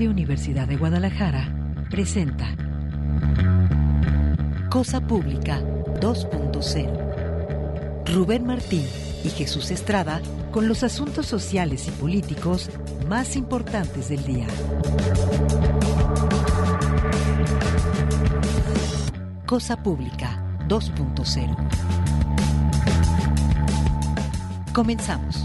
Radio Universidad de Guadalajara presenta Cosa Pública 2.0. Rubén Martín y Jesús Estrada con los asuntos sociales y políticos más importantes del día. Cosa Pública 2.0. Comenzamos.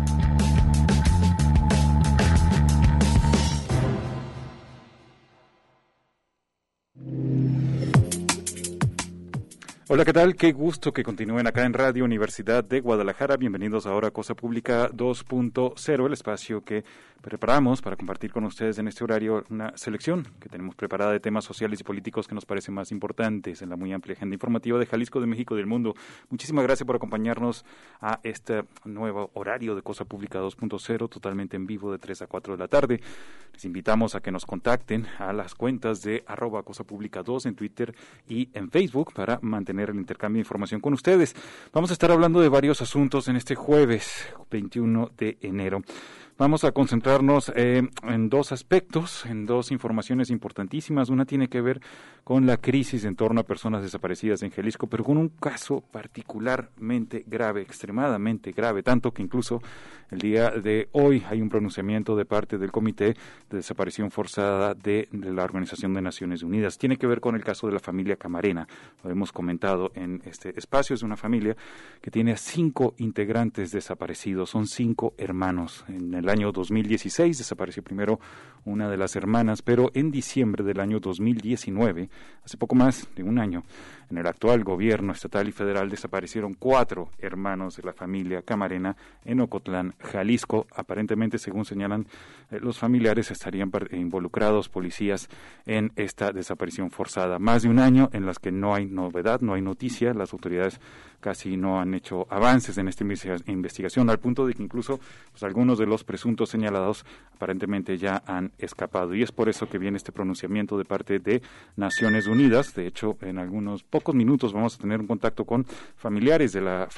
Hola, ¿qué tal? Qué gusto que continúen acá en Radio Universidad de Guadalajara. Bienvenidos ahora a Cosa Pública 2.0, el espacio que preparamos para compartir con ustedes en este horario una selección que tenemos preparada de temas sociales y políticos que nos parecen más importantes en la muy amplia agenda informativa de Jalisco, de México y del mundo. Muchísimas gracias por acompañarnos a este nuevo horario de Cosa Pública 2.0, totalmente en vivo de 3 a 4 de la tarde. Les invitamos a que nos contacten a las cuentas de @CosaPública2 en Twitter y en Facebook para mantener el intercambio de información con ustedes. Vamos a estar hablando de varios asuntos en este jueves 21 de enero. Vamos a concentrarnos en dos aspectos, en dos informaciones importantísimas. Una tiene que ver con la crisis en torno a personas desaparecidas en Jalisco, pero con un caso particularmente grave, extremadamente grave, tanto que incluso el día de hoy hay un pronunciamiento de parte del Comité de Desaparición Forzada de la Organización de Naciones Unidas. Tiene que ver con el caso de la familia Camarena. Lo hemos comentado en este espacio. Es una familia que tiene a 5 integrantes desaparecidos. Son 5 hermanos. En el año 2016 desapareció primero una de las hermanas, pero en diciembre del año 2019, hace poco más de un año, en el actual gobierno estatal y federal desaparecieron 4 hermanos de la familia Camarena en Ocotlán, Jalisco. Aparentemente, según señalan los familiares, estarían involucrados policías en esta desaparición forzada. Más de un año en las que no hay novedad, no hay noticia. Las autoridades casi no han hecho avances en esta investigación, al punto de que incluso algunos de los presuntos señalados aparentemente ya han escapado. Y es por eso que viene este pronunciamiento de parte de Naciones Unidas. De hecho, en algunos pocos minutos vamos a tener un contacto con familiares de la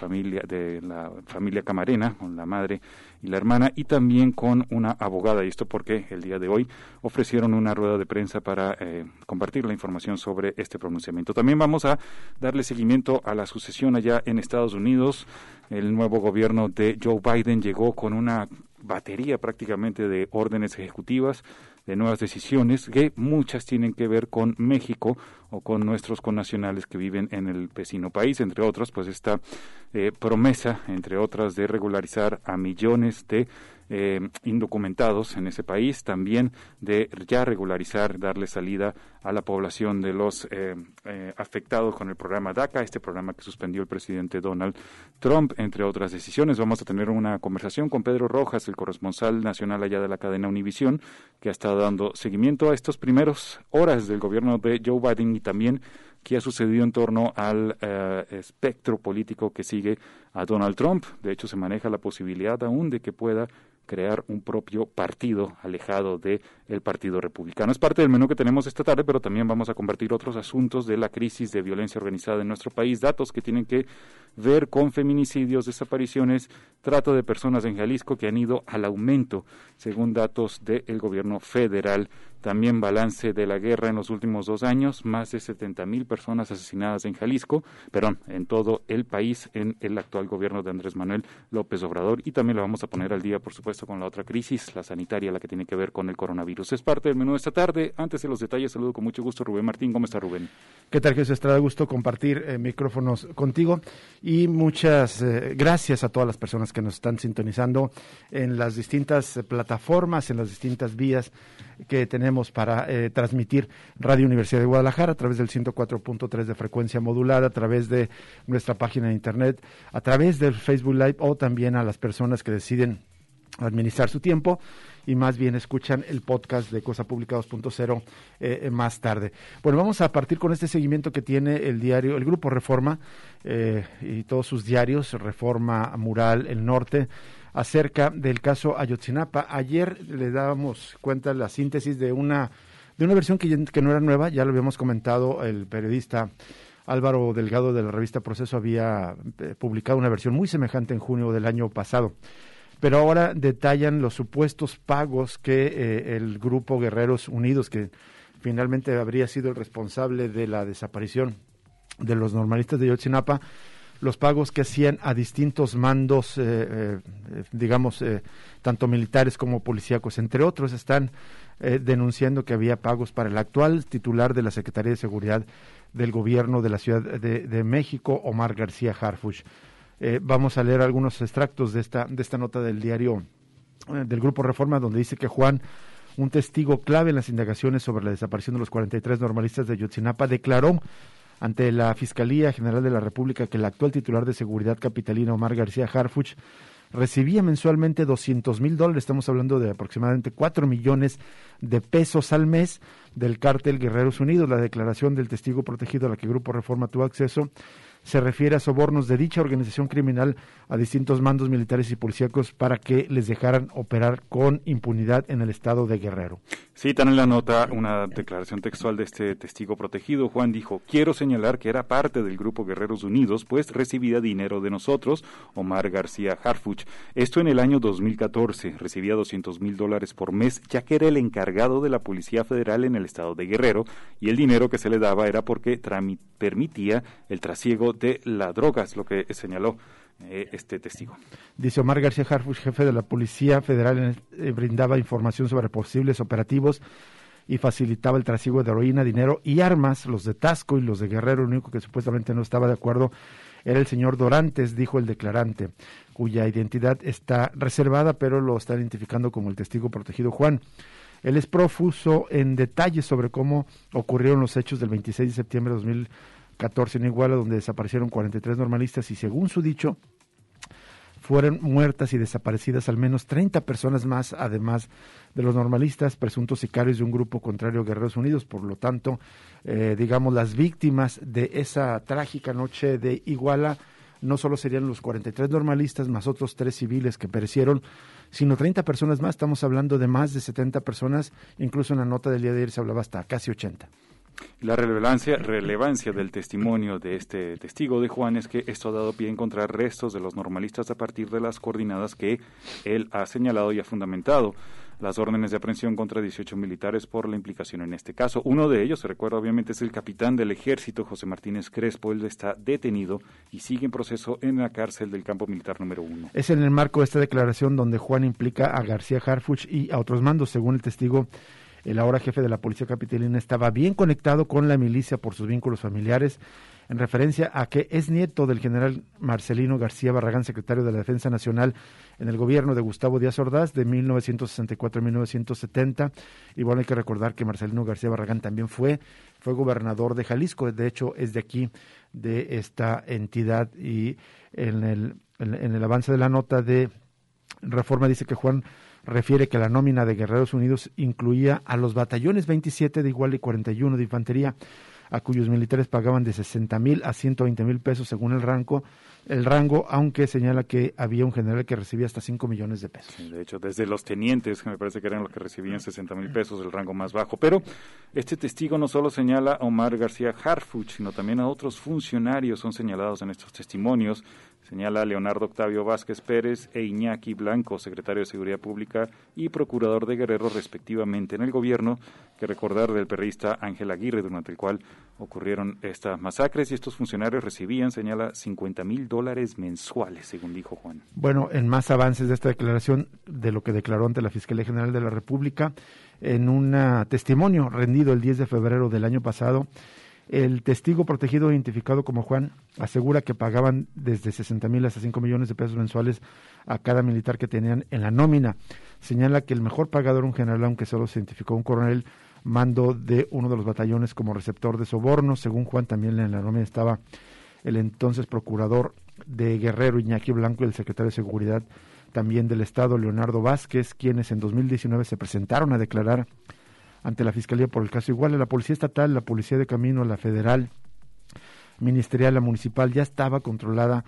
familia Camarena, con la madre y la hermana, y también con una abogada. Y esto porque el día de hoy ofrecieron una rueda de prensa para compartir la información sobre este pronunciamiento. También vamos a darle seguimiento a la sucesión allá en Estados Unidos. El nuevo gobierno de Joe Biden llegó con una batería prácticamente de órdenes ejecutivas, de nuevas decisiones, que muchas tienen que ver con México o con nuestros connacionales que viven en el vecino país, entre otros, pues esta promesa, entre otras, de regularizar a millones de indocumentados en ese país, también de ya regularizar, darle salida a la población de los afectados con el programa DACA, este programa que suspendió el presidente Donald Trump, entre otras decisiones. Vamos a tener una conversación con Pedro Rojas, el corresponsal nacional allá de la cadena Univisión, que ha estado dando seguimiento a estos primeros horas del gobierno de Joe Biden y también qué ha sucedido en torno al espectro político que sigue a Donald Trump. De hecho, se maneja la posibilidad aún de que pueda crear un propio partido alejado del Partido Republicano. Es parte del menú que tenemos esta tarde, pero también vamos a compartir otros asuntos de la crisis de violencia organizada en nuestro país, datos que tienen que ver con feminicidios, desapariciones, trata de personas en Jalisco que han ido al aumento, según datos del gobierno federal. También balance de la guerra en los últimos 2 años, más de 70,000 personas asesinadas en en todo el país, en el actual gobierno de Andrés Manuel López Obrador. Y también lo vamos a poner al día, por supuesto, con la otra crisis, la sanitaria, la que tiene que ver con el coronavirus. Es parte del menú de esta tarde. Antes de los detalles, saludo con mucho gusto a Rubén Martín. ¿Cómo está, Rubén? ¿Qué tal, Jesús Estrada? Gusto compartir micrófonos contigo y muchas gracias a todas las personas que nos están sintonizando en las distintas plataformas, en las distintas vías que tenemos para transmitir Radio Universidad de Guadalajara a través del 104.3 de frecuencia modulada, a través de nuestra página de internet, a través del Facebook Live, o también a las personas que deciden administrar su tiempo y más bien escuchan el podcast de Cosa Pública 2.0 más tarde. Bueno, vamos a partir con este seguimiento que tiene el diario, el Grupo Reforma y todos sus diarios, Reforma, Mural, El Norte, acerca del caso Ayotzinapa. Ayer le dábamos cuenta la síntesis de una versión que no era nueva, ya lo habíamos comentado. El periodista Álvaro Delgado de la revista Proceso había publicado una versión muy semejante en junio del año pasado. pero ahora detallan los supuestos pagos que el grupo Guerreros Unidos, que finalmente habría sido el responsable de la desaparición de los normalistas de Ayotzinapa, los pagos que hacían a distintos mandos, tanto militares como policíacos, entre otros, están denunciando que había pagos para el actual titular de la Secretaría de Seguridad del Gobierno de la Ciudad de México, Omar García Harfuch. Vamos a leer algunos extractos de esta nota del diario del Grupo Reforma, donde dice que Juan, un testigo clave en las indagaciones sobre la desaparición de los 43 normalistas de Ayotzinapa, declaró ante la Fiscalía General de la República que el actual titular de Seguridad Capitalina, Omar García Harfuch, recibía mensualmente $200,000, estamos hablando de aproximadamente 4 millones de pesos al mes del cártel Guerreros Unidos. La declaración del testigo protegido a la que Grupo Reforma tuvo acceso se refiere a sobornos de dicha organización criminal a distintos mandos militares y policíacos para que les dejaran operar con impunidad en el estado de Guerrero. Citan en la nota una declaración textual de este testigo protegido. Juan dijo: quiero señalar que era parte del grupo Guerreros Unidos, pues recibía dinero de nosotros, Omar García Harfuch. Esto en el año 2014. Recibía $200,000 por mes, ya que era el encargado de la Policía Federal en el estado de Guerrero, y el dinero que se le daba era porque permitía el trasiego de la droga, es lo que señaló este testigo. Dice Omar García Harfuch, jefe de la Policía Federal, brindaba información sobre posibles operativos y facilitaba el trasiego de heroína, dinero y armas. Los de Tasco y los de Guerrero, el único que supuestamente no estaba de acuerdo era el señor Dorantes, dijo el declarante, cuya identidad está reservada, pero lo está identificando como el testigo protegido Juan. Él es profuso en detalles sobre cómo ocurrieron los hechos del 26 de septiembre de 2014 en Iguala, donde desaparecieron 43 normalistas y, según su dicho, fueron muertas y desaparecidas al menos 30 personas más, además de los normalistas, presuntos sicarios de un grupo contrario a Guerreros Unidos. Por lo tanto, las víctimas de esa trágica noche de Iguala no solo serían los 43 normalistas más otros 3 civiles que perecieron, sino 30 personas más. Estamos hablando de más de 70 personas, incluso en la nota del día de ayer se hablaba hasta casi 80. La relevancia del testimonio de este testigo de Juan es que esto ha dado pie a encontrar restos de los normalistas a partir de las coordinadas que él ha señalado y ha fundamentado. Las órdenes de aprehensión contra 18 militares por la implicación en este caso. Uno de ellos, se recuerda obviamente, es el capitán del ejército, José Martínez Crespo. Él está detenido y sigue en proceso en la cárcel del campo militar número 1. Es en el marco de esta declaración donde Juan implica a García Harfuch y a otros mandos. Según el testigo, el ahora jefe de la Policía Capitalina estaba bien conectado con la milicia por sus vínculos familiares, en referencia a que es nieto del general Marcelino García Barragán, secretario de la Defensa Nacional en el gobierno de Gustavo Díaz Ordaz de 1964 a 1970. Y bueno, hay que recordar que Marcelino García Barragán también fue gobernador de Jalisco, de hecho es de aquí, de esta entidad. Y en el avance de la nota de Reforma dice que Juan refiere que la nómina de Guerreros Unidos incluía a los batallones 27 de Iguala y 41 de Infantería, a cuyos militares pagaban de 60,000 a 120,000 pesos según el rango, aunque señala que había un general que recibía hasta 5 millones de pesos. Sí, de hecho, desde los tenientes, que me parece que eran los que recibían 60,000 pesos, el rango más bajo. Pero este testigo no solo señala a Omar García Harfuch, sino también a otros funcionarios son señalados en estos testimonios. Señala a Leonardo Octavio Vázquez Pérez e Iñaki Blanco, secretario de Seguridad Pública y procurador de Guerrero, respectivamente, en el gobierno, que recordar del perrista Ángel Aguirre, durante el cual ocurrieron estas masacres, y estos funcionarios recibían, señala, $50,000 mensuales, según dijo Juan. Bueno, en más avances de esta declaración, de lo que declaró ante la Fiscalía General de la República, en un testimonio rendido el 10 de febrero del año pasado, el testigo protegido identificado como Juan asegura que pagaban desde 60,000 hasta 5 millones de pesos mensuales a cada militar que tenían en la nómina. Señala que el mejor pagador era un general, aunque solo se identificó un coronel, mando de uno de los batallones como receptor de sobornos. Según Juan, también en la nómina estaba el entonces procurador de Guerrero, Iñaki Blanco, y el secretario de Seguridad también del Estado, Leonardo Vázquez, quienes en 2019 se presentaron a declarar ante la Fiscalía por el caso Iguala. La Policía Estatal, la Policía de Camino, la Federal, Ministerial, la Municipal, ya estaba controlada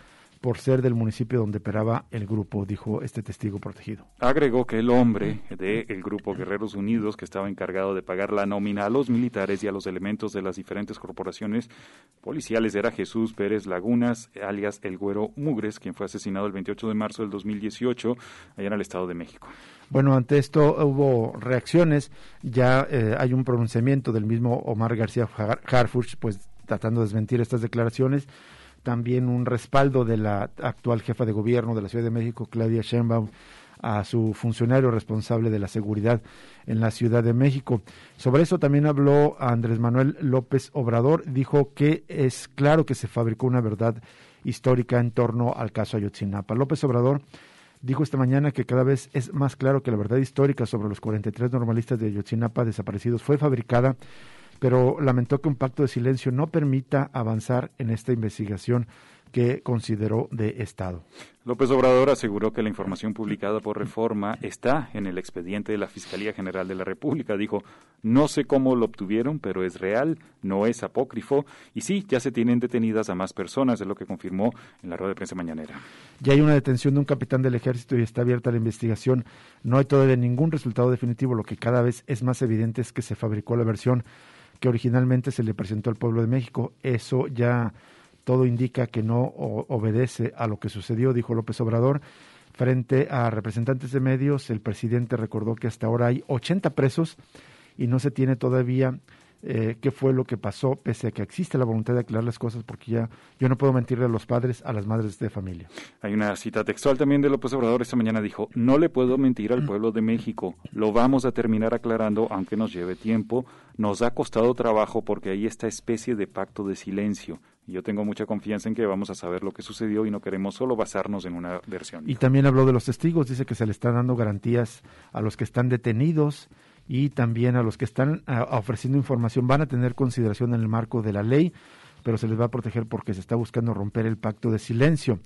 por ser del municipio donde operaba el grupo, dijo este testigo protegido. Agregó que el hombre del grupo Guerreros Unidos, que estaba encargado de pagar la nómina a los militares y a los elementos de las diferentes corporaciones policiales, era Jesús Pérez Lagunas, alias El Güero Mugres, quien fue asesinado el 28 de marzo del 2018 allá en el Estado de México. Bueno, ante esto hubo reacciones, ya hay un pronunciamiento del mismo Omar García Harfuch, pues tratando de desmentir estas declaraciones, también un respaldo de la actual jefa de gobierno de la Ciudad de México, Claudia Sheinbaum, a su funcionario responsable de la seguridad en la Ciudad de México. Sobre eso también habló Andrés Manuel López Obrador, dijo que es claro que se fabricó una verdad histórica en torno al caso Ayotzinapa. López Obrador dijo esta mañana que cada vez es más claro que la verdad histórica sobre los 43 normalistas de Ayotzinapa desaparecidos fue fabricada, pero lamentó que un pacto de silencio no permita avanzar en esta investigación que consideró de Estado. López Obrador aseguró que la información publicada por Reforma está en el expediente de la Fiscalía General de la República. Dijo, no sé cómo lo obtuvieron, pero es real, no es apócrifo, y sí, ya se tienen detenidas a más personas, es lo que confirmó en la rueda de prensa mañanera. Ya hay una detención de un capitán del ejército y está abierta la investigación. No hay todavía ningún resultado definitivo, lo que cada vez es más evidente es que se fabricó la versión que originalmente se le presentó al pueblo de México. Eso ya todo indica que no obedece a lo que sucedió, dijo López Obrador. Frente a representantes de medios, el presidente recordó que hasta ahora hay 80 presos y no se tiene todavía qué fue lo que pasó, pese a que existe la voluntad de aclarar las cosas, porque ya yo no puedo mentirle a los padres, a las madres de familia. Hay una cita textual también de López Obrador esta mañana, dijo, no le puedo mentir al pueblo de México, lo vamos a terminar aclarando, aunque nos lleve tiempo, nos ha costado trabajo porque hay esta especie de pacto de silencio. Y yo tengo mucha confianza en que vamos a saber lo que sucedió y no queremos solo basarnos en una versión. Y también habló de los testigos, dice que se le están dando garantías a los que están detenidos y también a los que están ofreciendo información. Van a tener consideración en el marco de la ley, pero se les va a proteger porque se está buscando romper el pacto de silencio.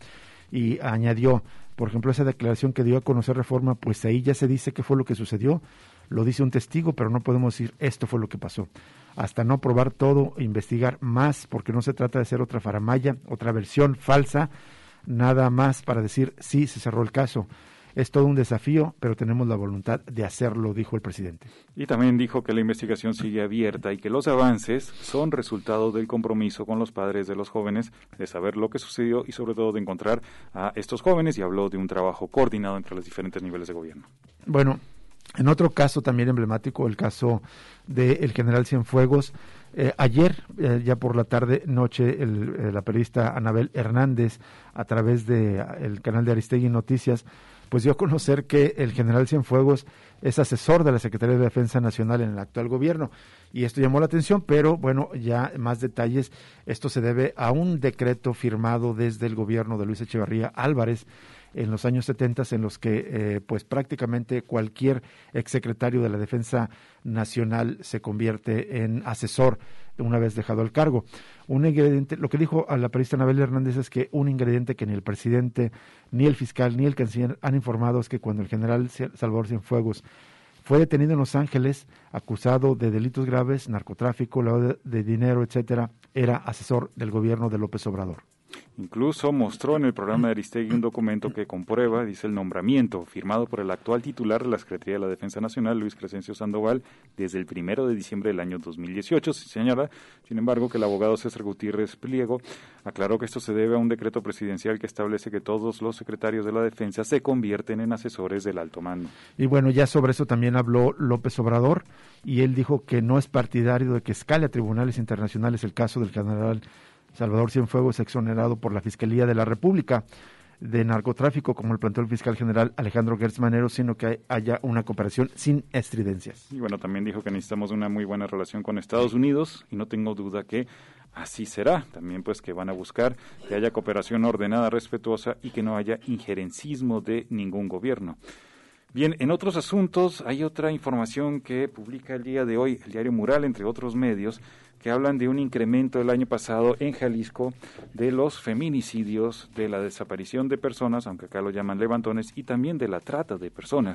Y añadió, por ejemplo, esa declaración que dio a conocer Reforma, pues ahí ya se dice qué fue lo que sucedió, lo dice un testigo, pero no podemos decir esto fue lo que pasó. Hasta no probar todo, investigar más, porque no se trata de hacer otra faramalla, otra versión falsa, nada más para decir sí, se cerró el caso. Es todo un desafío, pero tenemos la voluntad de hacerlo, dijo el presidente. Y también dijo que la investigación sigue abierta y que los avances son resultado del compromiso con los padres de los jóvenes de saber lo que sucedió y sobre todo de encontrar a estos jóvenes, y habló de un trabajo coordinado entre los diferentes niveles de gobierno. Bueno, en otro caso también emblemático, el caso del general Cienfuegos, ayer, ya por la tarde, noche, la periodista Anabel Hernández, a través del canal de Aristegui Noticias, pues dio a conocer que el general Cienfuegos es asesor de la Secretaría de Defensa Nacional en el actual gobierno. Y esto llamó la atención, pero bueno, ya más detalles. Esto se debe a un decreto firmado desde el gobierno de Luis Echeverría Álvarez en los años 70, en los que pues prácticamente cualquier exsecretario de la Defensa Nacional se convierte en asesor una vez dejado el cargo. Un ingrediente, lo que dijo a la periodista Anabel Hernández es que un ingrediente que ni el presidente, ni el fiscal, ni el canciller han informado es que cuando el general Salvador Cienfuegos fue detenido en Los Ángeles, acusado de delitos graves, narcotráfico, lavado de dinero, etcétera, era asesor del gobierno de López Obrador. Incluso mostró en el programa de Aristegui un documento que comprueba, dice, el nombramiento firmado por el actual titular de la Secretaría de la Defensa Nacional, Luis Crescencio Sandoval, desde el 1 de diciembre del año 2018. Se señala, sin embargo, que el abogado César Gutiérrez Pliego aclaró que esto se debe a un decreto presidencial que establece que todos los secretarios de la Defensa se convierten en asesores del alto mando. Y bueno, ya sobre eso también habló López Obrador, y él dijo que no es partidario de que escale a tribunales internacionales el caso del general Salvador Cienfuegos, exonerado por la Fiscalía de la República de narcotráfico, como el planteó el fiscal general Alejandro Gertz Manero, sino que haya una cooperación sin estridencias. Y bueno, también dijo que necesitamos una muy buena relación con Estados Unidos, y no tengo duda que así será. También pues que van a buscar que haya cooperación ordenada, respetuosa, y que no haya injerencismo de ningún gobierno. Bien, en otros asuntos hay otra información que publica el día de hoy el diario Mural, entre otros medios, que hablan de un incremento el año pasado en Jalisco de los feminicidios, de la desaparición de personas, aunque acá lo llaman levantones, y también de la trata de personas.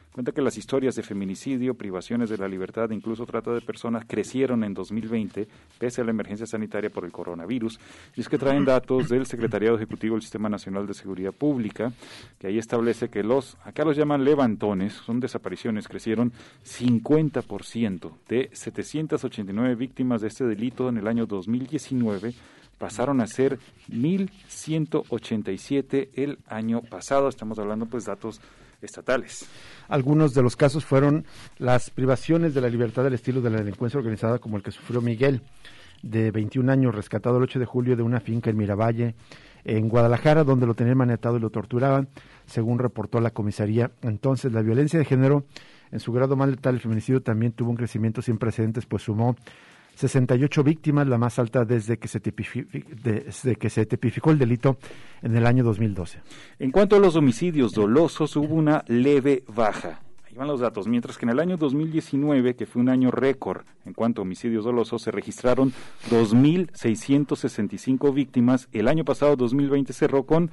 Cuenta que las historias de feminicidio, privaciones de la libertad e incluso trata de personas crecieron en 2020 pese a la emergencia sanitaria por el coronavirus. Y es que traen datos del Secretariado Ejecutivo del Sistema Nacional de Seguridad Pública, que ahí establece que acá los llaman levantones, son desapariciones, crecieron 50%, de 789 víctimas de este delito en el año 2019, pasaron a ser 1,187 el año pasado. Estamos hablando pues datos estatales. Algunos de los casos fueron las privaciones de la libertad del estilo de la delincuencia organizada, como el que sufrió Miguel, de 21 años, rescatado el 8 de julio de una finca en Miravalle, en Guadalajara, donde lo tenían maniatado y lo torturaban, según reportó la comisaría. Entonces, la violencia de género, en su grado más letal, el feminicidio también tuvo un crecimiento sin precedentes, pues sumó 68 víctimas, la más alta desde que se tipificó el delito en el año 2012. En cuanto a los homicidios dolosos, hubo una leve baja. Ahí van los datos. Mientras que en el año 2019, que fue un año récord en cuanto a homicidios dolosos, se registraron 2,665 víctimas. El año pasado, 2020, cerró con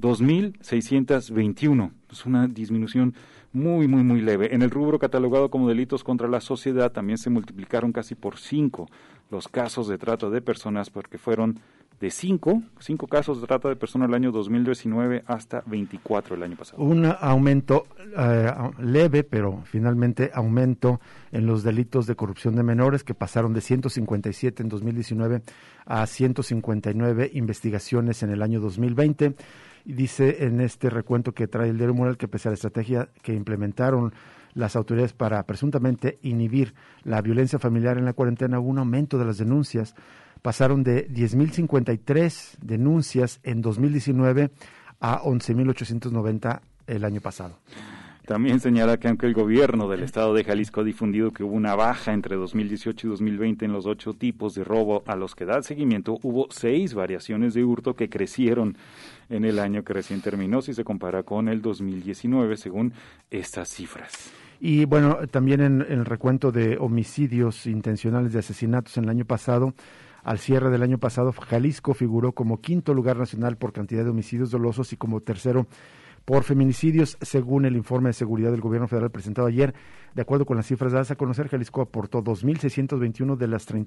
2,621. Es una disminución muy leve. En el rubro catalogado como delitos contra la sociedad también se multiplicaron casi por 5 los casos de trata de personas, porque fueron de 5 casos de trata de personas el año 2019 hasta 24 el año pasado. Un aumento leve, pero finalmente aumento en los delitos de corrupción de menores, que pasaron de 157 en 2019 a 159 investigaciones en el año 2020. Y dice en este recuento que trae el diario Mural que pese a la estrategia que implementaron las autoridades para presuntamente inhibir la violencia familiar en la cuarentena, hubo un aumento de las denuncias. Pasaron de 10,053 denuncias en 2019 a 11,890 el año pasado. También señala que aunque el gobierno del estado de Jalisco ha difundido que hubo una baja entre 2018 y 2020 en los 8 tipos de robo a los que da seguimiento, hubo 6 variaciones de hurto que crecieron en el año que recién terminó si se compara con el 2019, según estas cifras. Y bueno, también en el recuento de homicidios intencionales de asesinatos en el año pasado, al cierre del año pasado, Jalisco figuró como 5º lugar nacional por cantidad de homicidios dolosos y como 3º por feminicidios, según el informe de seguridad del gobierno federal presentado ayer. De acuerdo con las cifras dadas a conocer, Jalisco aportó 2,621 de las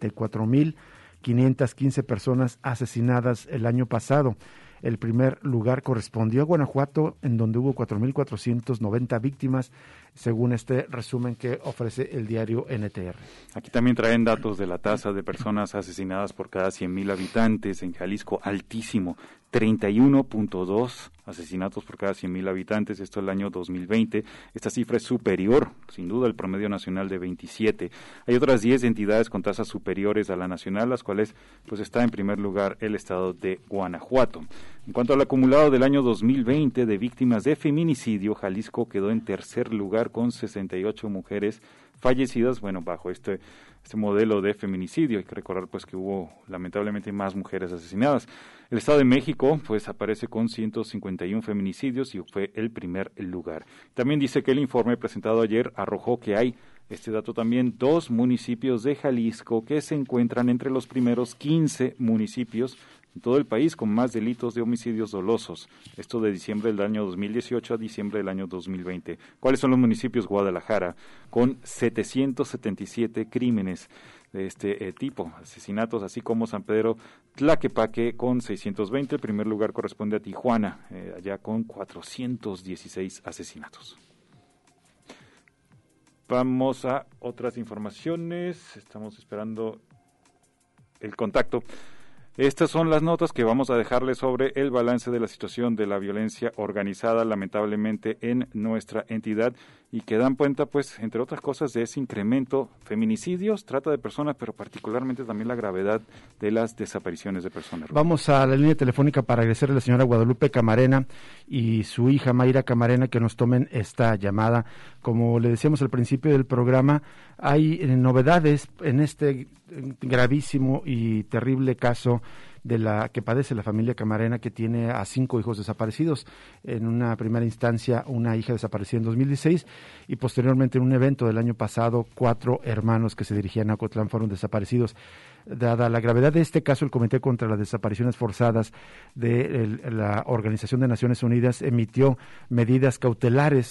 34,515 personas asesinadas el año pasado. El primer lugar correspondió a Guanajuato, en donde hubo 4,490 víctimas, según este resumen que ofrece el diario NTR. Aquí también traen datos de la tasa de personas asesinadas por cada 100,000 habitantes. En Jalisco, altísimo, 31.2 asesinatos por cada 100,000 habitantes, esto el año 2020. Esta cifra es superior, sin duda, al promedio nacional de 27. Hay otras 10 entidades con tasas superiores a la nacional, las cuales pues está en primer lugar el estado de Guanajuato. En cuanto al acumulado del año 2020 de víctimas de feminicidio, Jalisco quedó en tercer lugar con 68 mujeres fallecidas, bueno, bajo este modelo de feminicidio. Hay que recordar pues que hubo lamentablemente más mujeres asesinadas. El Estado de México pues aparece con 151 feminicidios y fue el primer lugar. También dice que el informe presentado ayer arrojó que hay, este dato también, 2 municipios de Jalisco que se encuentran entre los primeros 15 municipios en todo el país con más delitos de homicidios dolosos. Esto de diciembre del año 2018 a diciembre del año 2020. ¿Cuáles son los municipios? Guadalajara, con 777 crímenes de este tipo, asesinatos, así como San Pedro Tlaquepaque con 620. El primer lugar corresponde a Tijuana, allá con 416 asesinatos. Vamos a otras informaciones. Estamos esperando el contacto. Estas son las notas que vamos a dejarles sobre el balance de la situación de la violencia organizada, lamentablemente, en nuestra entidad, y que dan cuenta, pues, entre otras cosas, de ese incremento, feminicidios, trata de personas, pero particularmente también la gravedad de las desapariciones de personas. Vamos a la línea telefónica para agradecerle a la señora Guadalupe Camarena y su hija Mayra Camarena que nos tomen esta llamada. Como le decíamos al principio del programa, hay novedades en este gravísimo y terrible caso de la que padece la familia Camarena, que tiene a 5 hijos desaparecidos. En una primera instancia, una hija desaparecida en 2016 y posteriormente en un evento del año pasado, 4 hermanos que se dirigían a Ocotlán fueron desaparecidos. Dada la gravedad de este caso, el Comité contra las Desapariciones Forzadas de la Organización de Naciones Unidas emitió medidas cautelares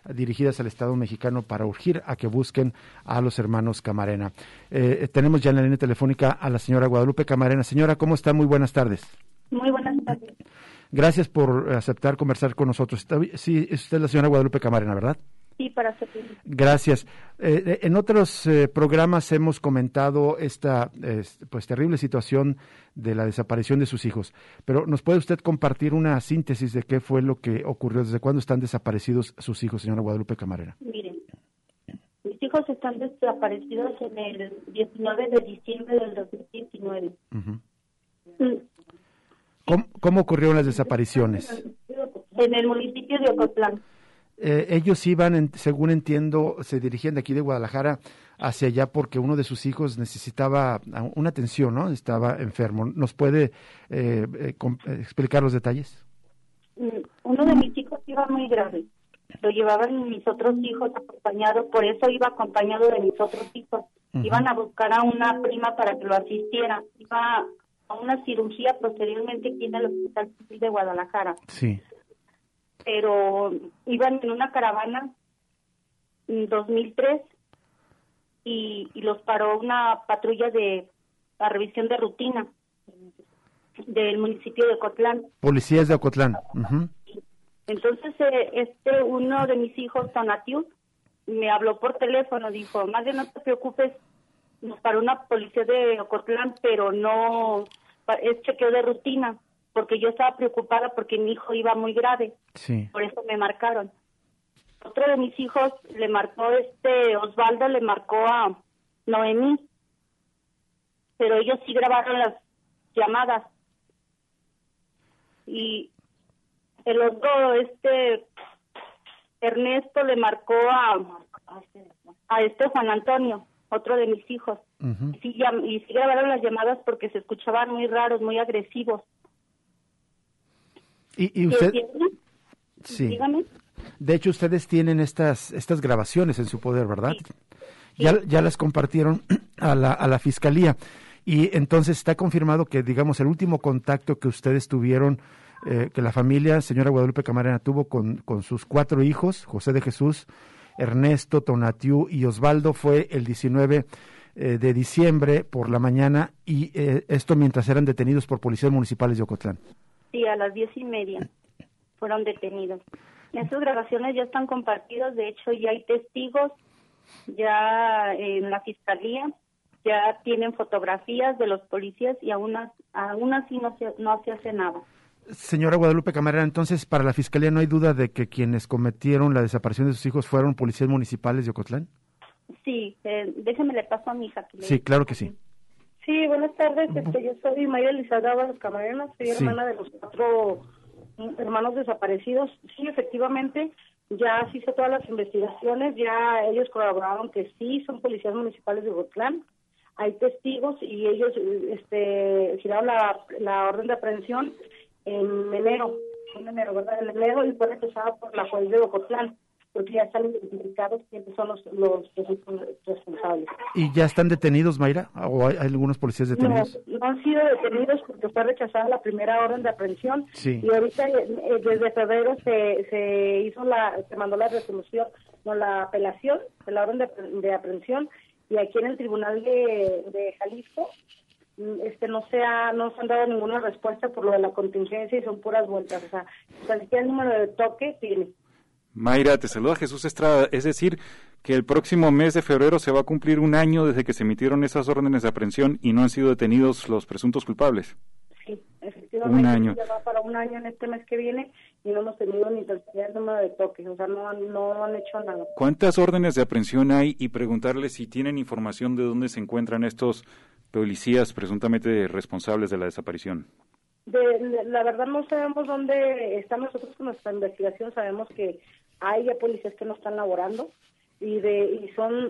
dirigidas al Estado mexicano para urgir a que busquen a los hermanos Camarena. Tenemos ya en la línea telefónica a la señora Guadalupe Camarena. Señora, ¿cómo está? Muy buenas tardes. Muy buenas tardes. Gracias por aceptar conversar con nosotros. Sí, es usted la señora Guadalupe Camarena, ¿verdad? Sí, para servir. Gracias. En otros programas hemos comentado esta pues terrible situación de la desaparición de sus hijos, pero ¿nos puede usted compartir una síntesis de qué fue lo que ocurrió? ¿Desde cuándo están desaparecidos sus hijos, señora Guadalupe Camarena? Miren, mis hijos están desaparecidos en el 19 de diciembre del 2019. Uh-huh. ¿Cómo ocurrieron las desapariciones? En el municipio de Ocotlán. Ellos iban, según entiendo, se dirigían de aquí de Guadalajara hacia allá porque uno de sus hijos necesitaba una atención, ¿no? Estaba enfermo. ¿Nos puede explicar los detalles? Uno de mis hijos iba muy grave. Lo llevaban mis otros hijos acompañados, por eso iba acompañado de mis otros hijos. Uh-huh. Iban a buscar a una prima para que lo asistiera. Iba a una cirugía posteriormente aquí en el Hospital Civil de Guadalajara. Sí. Pero iban en una caravana en 2003 y los paró una patrulla de la revisión de rutina del municipio de Ocotlán. Policías de Ocotlán. Uh-huh. Entonces uno de mis hijos, Tonatiu, me habló por teléfono, dijo, madre, no te preocupes, nos paró una policía de Ocotlán, pero no es chequeo de rutina, porque yo estaba preocupada porque mi hijo iba muy grave. Sí. Por eso me marcaron. Otro de mis hijos le marcó, Osvaldo le marcó a Noemí, pero ellos sí grabaron las llamadas. Y el otro, Ernesto le marcó a Juan Antonio, otro de mis hijos. Uh-huh. Y sí grabaron las llamadas porque se escuchaban muy raros, muy agresivos. ¿Y usted? Sí. Dígame. De hecho, ustedes tienen estas grabaciones en su poder, ¿verdad? Sí. Ya las compartieron a la Fiscalía. Y entonces está confirmado que, digamos, el último contacto que ustedes tuvieron, que la familia, señora Guadalupe Camarena, tuvo con sus 4 hijos, José de Jesús, Ernesto, Tonatiu y Osvaldo, fue el 19 de diciembre por la mañana, y esto mientras eran detenidos por policías municipales de Ocotlán. Sí, a las 10:30 fueron detenidos. Esas grabaciones ya están compartidas, de hecho ya hay testigos, ya en la Fiscalía, ya tienen fotografías de los policías y aún así no se hace nada. Señora Guadalupe Camarena, entonces para la Fiscalía no hay duda de que quienes cometieron la desaparición de sus hijos fueron policías municipales de Ocotlán. Sí, déjeme le paso a mi hija. Sí, claro que sí. Sí, buenas tardes. Yo soy Mayra Lizarraga Camarena, soy hermana de los 4 hermanos desaparecidos. Sí, efectivamente, ya se hizo todas las investigaciones, ya ellos corroboraron que sí son policías municipales de Ocotlán. Hay testigos y ellos giraron la orden de aprehensión en enero, ¿verdad? En enero, y fue rechazada por la juez de Ocotlán, porque ya están identificados quiénes son los responsables. ¿Y ya están detenidos, Mayra? ¿O hay algunos policías detenidos? No han sido detenidos porque fue rechazada la primera orden de aprehensión. Sí. Y ahorita, desde febrero, se mandó la resolución, la apelación de la orden de aprehensión, y aquí en el Tribunal de Jalisco no se han dado ninguna respuesta por lo de la contingencia y son puras vueltas. O sea, cualquier número de toque tiene. Mayra, te saluda Jesús Estrada. Es decir, que el próximo mes de febrero se va a cumplir 1 año desde que se emitieron esas órdenes de aprehensión y no han sido detenidos los presuntos culpables. Sí, efectivamente. 1 año. Ya va para 1 año en este mes que viene y no hemos tenido ni el número de toques. O sea, no han hecho nada. ¿Cuántas órdenes de aprehensión hay? Y preguntarles si tienen información de dónde se encuentran estos policías presuntamente responsables de la desaparición. La verdad no sabemos dónde están. Nosotros con nuestra investigación sabemos que hay ya policías que no están laborando y son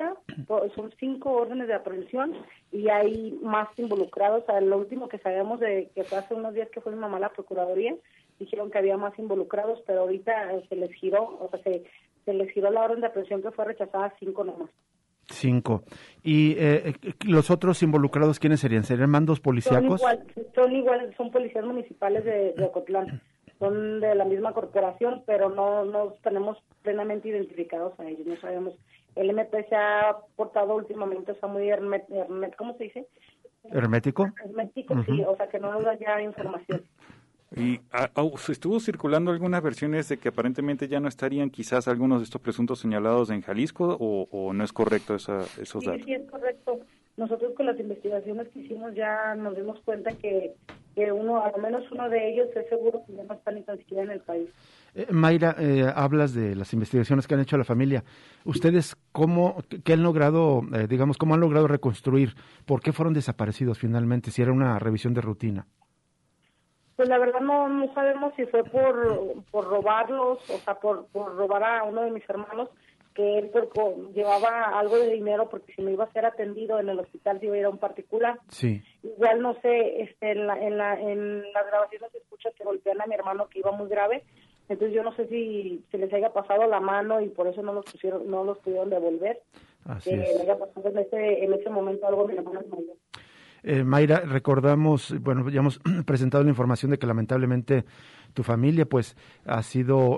5 órdenes de aprehensión y hay más involucrados. O sea, lo último que sabemos que fue hace unos días que fue mi mamá a la Procuraduría, dijeron que había más involucrados, pero ahorita se les giró la orden de aprehensión que fue rechazada a 5 nomás. 5. ¿Y los otros involucrados quiénes serían? ¿Serían mandos policíacos? Son policías municipales de Ocotlán. son de la misma corporación, pero no tenemos plenamente identificados a ellos, no sabemos. El MP se ha portado últimamente, o sea, muy ¿cómo se dice? ¿Hermético? Hermético, sí, o sea, que no nos da ya información. Y estuvo circulando algunas versiones de que aparentemente ya no estarían quizás algunos de estos presuntos señalados en Jalisco, o no es correcto esos datos. Sí, es correcto. Nosotros con las investigaciones que hicimos ya nos dimos cuenta que a lo menos uno de ellos es seguro que ya no está ni tan siquiera en el país. Mayra, hablas de las investigaciones que han hecho la familia. ¿Ustedes qué han logrado, cómo han logrado reconstruir? ¿Por qué fueron desaparecidos finalmente? Si era una revisión de rutina. Pues la verdad no sabemos si fue por robarlos, o sea, por robar a uno de mis hermanos, que él llevaba algo de dinero porque si no iba a ser atendido en el hospital, si iba a ir a un particular. Sí. Igual no sé, en las grabaciones se escucha que golpean a mi hermano, que iba muy grave. Entonces yo no sé si se les haya pasado la mano y por eso no los pudieron devolver. Así que es. le haya pasado en ese momento algo a mi hermano mayor. Mayra, recordamos, ya hemos presentado la información de que lamentablemente tu familia pues ha sido,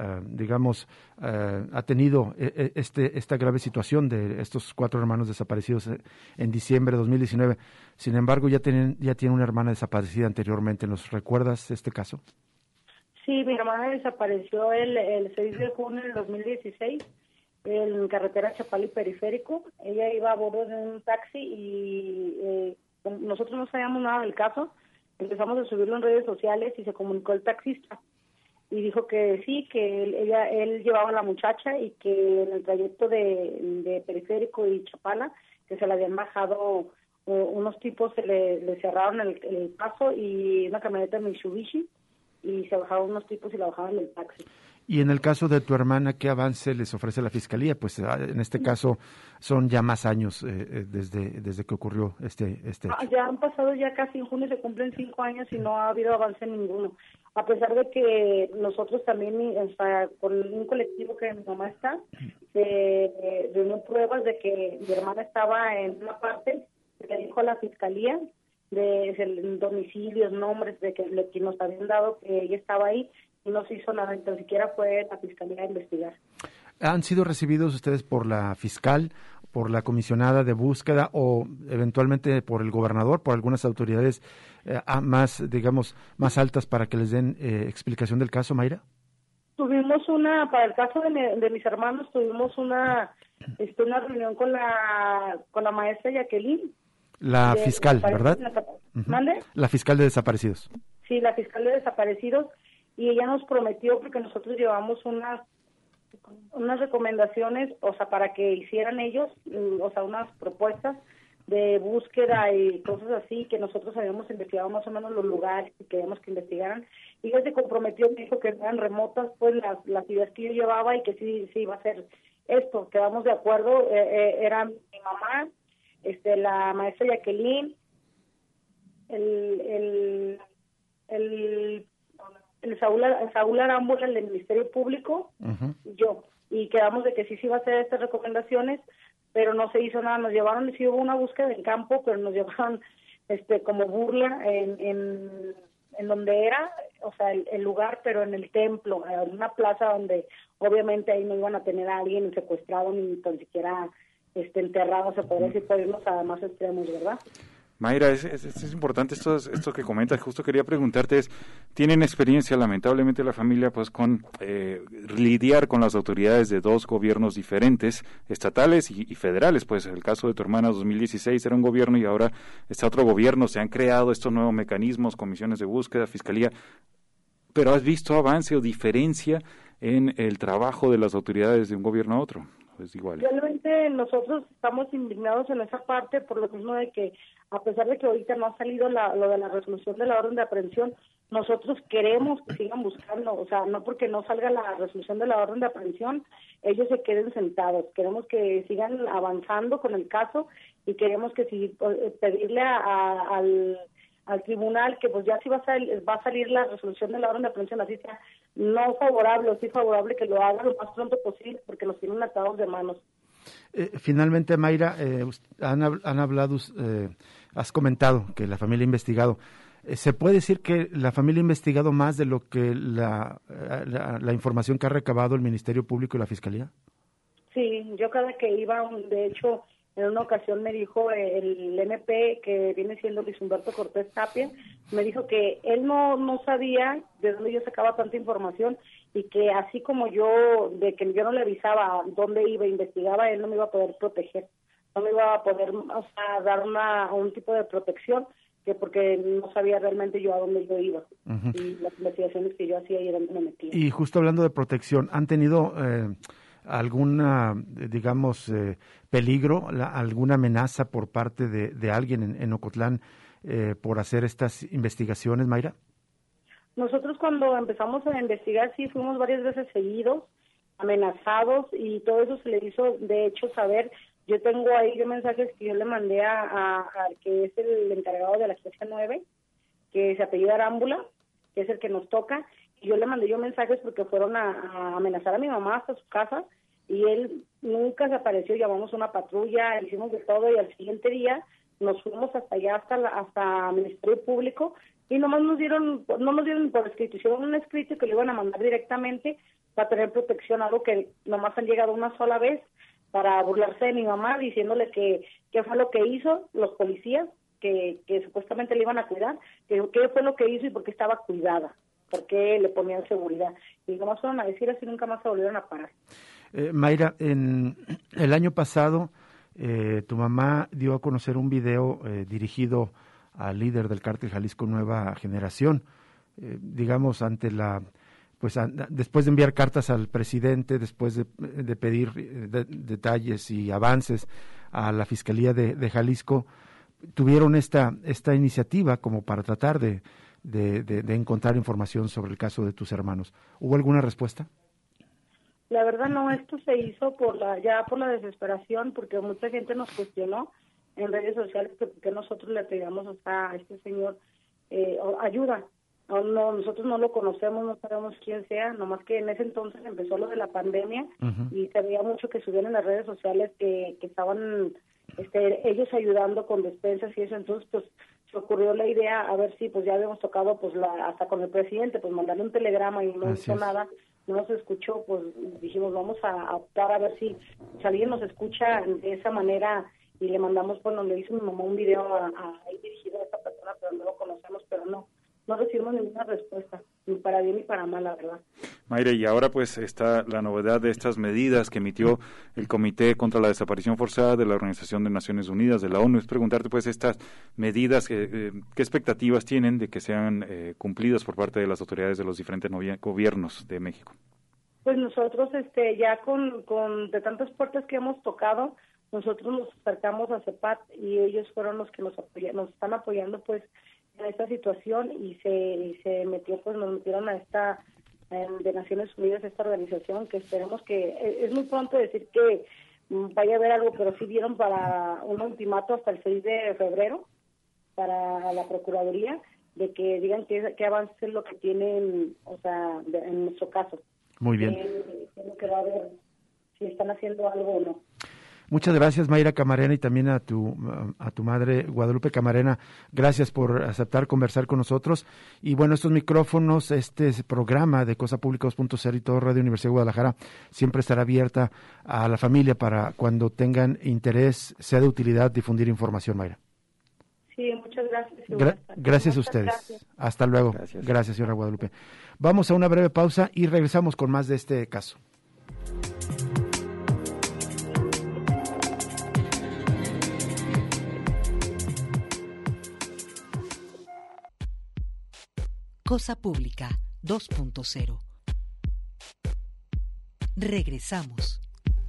ha tenido esta grave situación de estos 4 hermanos desaparecidos en diciembre de 2019. Sin embargo, ya tiene una hermana desaparecida anteriormente. ¿Nos recuerdas este caso? Sí, mi hermana desapareció el 6 de junio del 2016 en carretera Chapala y Periférico. Ella iba a bordo de un taxi y nosotros no sabíamos nada del caso. Empezamos a subirlo en redes sociales y se comunicó el taxista y dijo que sí, que él llevaba a la muchacha y que en el trayecto de Periférico y Chapala, que se le habían bajado unos tipos, se le cerraron el paso, y una camioneta Mitsubishi, y se bajaron unos tipos y la bajaron del taxi. Y en el caso de tu hermana, ¿qué avance les ofrece la Fiscalía? Pues en este caso son ya más años desde que ocurrió este hecho. Ya han pasado ya casi, en junio se cumplen 5 años y no ha habido avance ninguno. A pesar de que nosotros también, con un colectivo que mi mamá está, reunió pruebas de que mi hermana estaba en una parte, le dijo a la Fiscalía, de domicilios, nombres, de que nos habían dado que ella estaba ahí, y no se hizo nada, ni tan siquiera fue la Fiscalía a investigar. ¿Han sido recibidos ustedes por la fiscal, por la comisionada de búsqueda o eventualmente por el gobernador, por algunas autoridades más altas para que les den explicación del caso, Mayra? Tuvimos para el caso de mis hermanos, tuvimos una reunión con la maestra Jacqueline. La fiscal, ¿verdad? ¿Mande? La fiscal de desaparecidos. Sí, la fiscal de desaparecidos, y ella nos prometió, porque nosotros llevamos unas recomendaciones, o sea, para que hicieran ellos, o sea, unas propuestas de búsqueda y cosas así, que nosotros habíamos investigado más o menos los lugares que queríamos que investigaran, y ella se comprometió, me dijo que eran remotas pues las ideas que yo llevaba y que sí iba a hacer esto. Quedamos de acuerdo, era mi mamá, la maestra Jacqueline, el Saúl Arámbula, el del Ministerio Público, y yo, y quedamos de que sí se iba a hacer estas recomendaciones, pero no se hizo nada. Nos llevaron, sí hubo una búsqueda en campo, pero nos llevaron como burla en donde era, o sea, el lugar, pero en el templo, en una plaza donde obviamente ahí no iban a tener a alguien secuestrado ni tan siquiera enterrado, se podría decir, por irnos a más extremos, ¿verdad? Mayra, es importante esto que comentas. Justo quería preguntarte, ¿tienen experiencia lamentablemente la familia pues con lidiar con las autoridades de 2 gobiernos diferentes, estatales y federales? Pues el caso de tu hermana, 2016 era un gobierno y ahora está otro gobierno. Se han creado estos nuevos mecanismos, comisiones de búsqueda, fiscalía, pero ¿has visto avance o diferencia en el trabajo de las autoridades de un gobierno a otro? Es igual. Realmente nosotros estamos indignados en esa parte, por lo mismo de que, a pesar de que ahorita no ha salido lo de la resolución de la orden de aprehensión, nosotros queremos que sigan buscando, o sea, no porque no salga la resolución de la orden de aprehensión, ellos se queden sentados. Queremos que sigan avanzando con el caso y queremos que pedirle al tribunal que pues ya sí va a salir la resolución de la orden de aprehensión, así sea no favorable o sí favorable, que lo haga lo más pronto posible, porque nos tienen atados de manos. Finalmente, Mayra, han hablado, has comentado que la familia ha investigado. ¿Se puede decir que la familia ha investigado más de lo que la información que ha recabado el Ministerio Público y la Fiscalía? Sí, yo cada que iba, de hecho, en una ocasión me dijo el MP, que viene siendo Luis Humberto Cortés Tapia, me dijo que él no sabía de dónde yo sacaba tanta información y que así como yo, de que yo no le avisaba dónde iba, investigaba, él no me iba a poder proteger, no me iba a poder, dar un tipo de protección, que porque no sabía realmente yo a dónde yo iba. Uh-huh. Y las investigaciones que yo hacía y dónde me metía. Y justo hablando de protección, ¿han tenido alguna, digamos, peligro, alguna amenaza por parte de alguien en Ocotlán por hacer estas investigaciones, Mayra? Nosotros cuando empezamos a investigar, sí, fuimos varias veces seguidos, amenazados, y todo eso se le hizo, de hecho, saber. Yo tengo ahí mensajes que yo le mandé al que es el encargado de la clase 9, que se apellida Arámbula, que es el que nos toca, y yo le mandé mensajes porque fueron a amenazar a mi mamá hasta su casa, y él nunca se apareció. Llamamos una patrulla, hicimos de todo, y al siguiente día nos fuimos hasta allá, hasta el Ministerio Público, y nomás no nos dieron por escrito, hicieron un escrito que le iban a mandar directamente para tener protección, algo que nomás han llegado una sola vez, para burlarse de mi mamá, diciéndole que fue lo que hizo los policías, que supuestamente le iban a cuidar, que qué fue lo que hizo y por qué estaba cuidada, por qué le ponían seguridad. Y nomás fueron a decir así, nunca más se volvieron a parar. Mayra, en el año pasado, tu mamá dio a conocer un video dirigido al líder del cártel Jalisco Nueva Generación, digamos, ante después de enviar cartas al presidente, después de pedir detalles y avances a la Fiscalía de Jalisco, tuvieron esta iniciativa como para tratar de encontrar información sobre el caso de tus hermanos. ¿Hubo alguna respuesta? La verdad no, esto se hizo por la desesperación, porque mucha gente nos cuestionó en redes sociales que por qué nosotros le pedíamos a este señor ayuda. No, nosotros no lo conocemos, no sabemos quién sea, nomás que en ese entonces empezó lo de la pandemia. Uh-huh. Y se veía mucho que subían en las redes sociales que estaban ellos ayudando con despensas y eso. Entonces pues se ocurrió la idea, a ver si pues ya habíamos tocado pues hasta con el presidente, pues mandarle un telegrama y no hizo nada, no nos escuchó, pues dijimos vamos a optar a ver si alguien nos escucha de esa manera, y le mandamos, bueno, le hizo mi mamá un video dirigido a esta persona, pero no lo conocemos, pero no recibimos ninguna respuesta, ni para bien ni para mal, la verdad. Mayra, y ahora pues está la novedad de estas medidas que emitió el Comité contra la Desaparición Forzada de la Organización de Naciones Unidas, de la ONU. Es preguntarte pues estas medidas, ¿qué expectativas tienen de que sean cumplidas por parte de las autoridades de los diferentes gobiernos de México? Pues nosotros ya con de tantas puertas que hemos tocado, nosotros nos acercamos a CEPAT y ellos fueron los que nos están apoyando pues en esta situación, y se metió, pues nos metieron a esta de Naciones Unidas, esta organización, que esperemos que, es muy pronto decir que vaya a haber algo, pero sí dieron para un ultimato hasta el 6 de febrero para la Procuraduría, de que digan qué avance es lo que tienen, o sea, en nuestro caso. Muy bien. Es lo que va a ver, si están haciendo algo o no. Muchas gracias, Mayra Camarena, y también a tu madre, Guadalupe Camarena. Gracias por aceptar conversar con nosotros. Y bueno, estos micrófonos, este programa de Cosa Pública 2.0 y todo Radio Universidad de Guadalajara siempre estará abierta a la familia para cuando tengan interés, sea de utilidad, difundir información, Mayra. Sí, muchas gracias. Gracias a ustedes. Gracias. Hasta luego. Gracias, señora Guadalupe. Vamos a una breve pausa y regresamos con más de este caso. Cosa Pública 2.0. Regresamos.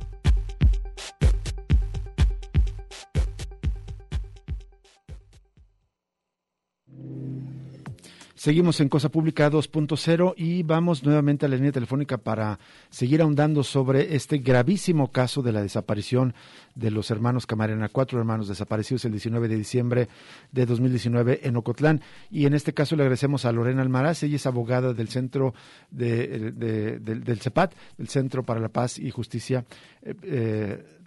Seguimos en Cosa Pública 2.0 y vamos nuevamente a la línea telefónica para seguir ahondando sobre este gravísimo caso de la desaparición de los hermanos Camarena, 4 hermanos desaparecidos el 19 de diciembre de 2019 en Ocotlán. Y en este caso le agradecemos a Lorena Almaraz, ella es abogada del centro del CEPAT, el Centro para la Paz y Justicia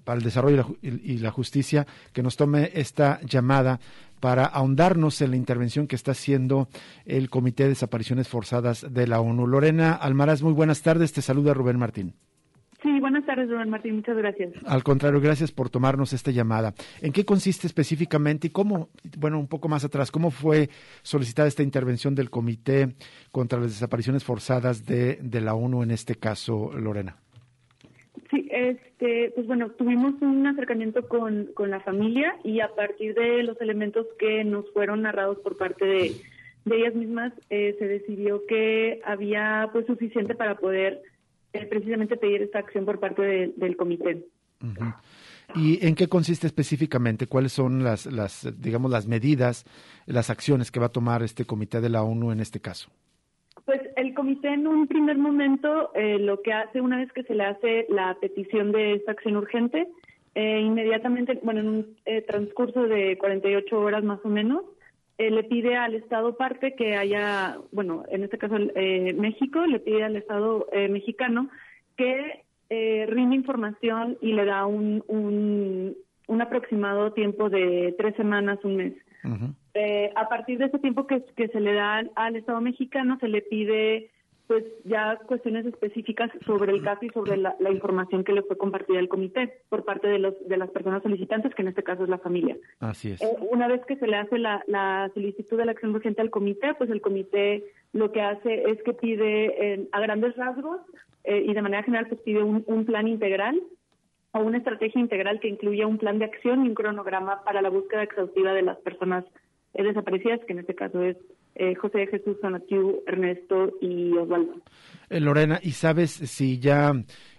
para el Desarrollo y la Justicia, que nos tome esta llamada para ahondarnos en la intervención que está haciendo el Comité de Desapariciones Forzadas de la ONU. Lorena Almaraz, muy buenas tardes, te saluda Rubén Martín. Sí, buenas tardes, Rubén Martín, muchas gracias. Al contrario, gracias por tomarnos esta llamada. ¿En qué consiste específicamente y cómo, un poco más atrás, cómo fue solicitada esta intervención del Comité contra las Desapariciones Forzadas de la ONU en este caso, Lorena? Sí, pues bueno, tuvimos un acercamiento con la familia y a partir de los elementos que nos fueron narrados por parte de ellas mismas, se decidió que había pues suficiente para poder precisamente pedir esta acción por parte del comité. Uh-huh. ¿Y en qué consiste específicamente? ¿Cuáles son las medidas, las acciones que va a tomar este comité de la ONU en este caso? Pues el comité en un primer momento lo que hace una vez que se le hace la petición de esta acción urgente, inmediatamente, en un transcurso de 48 horas más o menos, le pide al Estado parte que haya, en este caso México, le pide al Estado mexicano que rinde información y le da un aproximado tiempo de 3 semanas, un mes. Uh-huh. A partir de ese tiempo que se le da al Estado mexicano, se le pide pues ya cuestiones específicas sobre el caso y sobre la información que le fue compartida al comité por parte de las personas solicitantes, que en este caso es la familia. Así es. Una vez que se le hace la solicitud de la acción urgente al comité, pues el comité lo que hace es que pide a grandes rasgos y de manera general pues pide un plan integral o una estrategia integral que incluya un plan de acción y un cronograma para la búsqueda exhaustiva de las personas desaparecidas, que en este caso es José Jesús, Tonatiuh, Ernesto y Osvaldo. Lorena, ¿y sabes si ya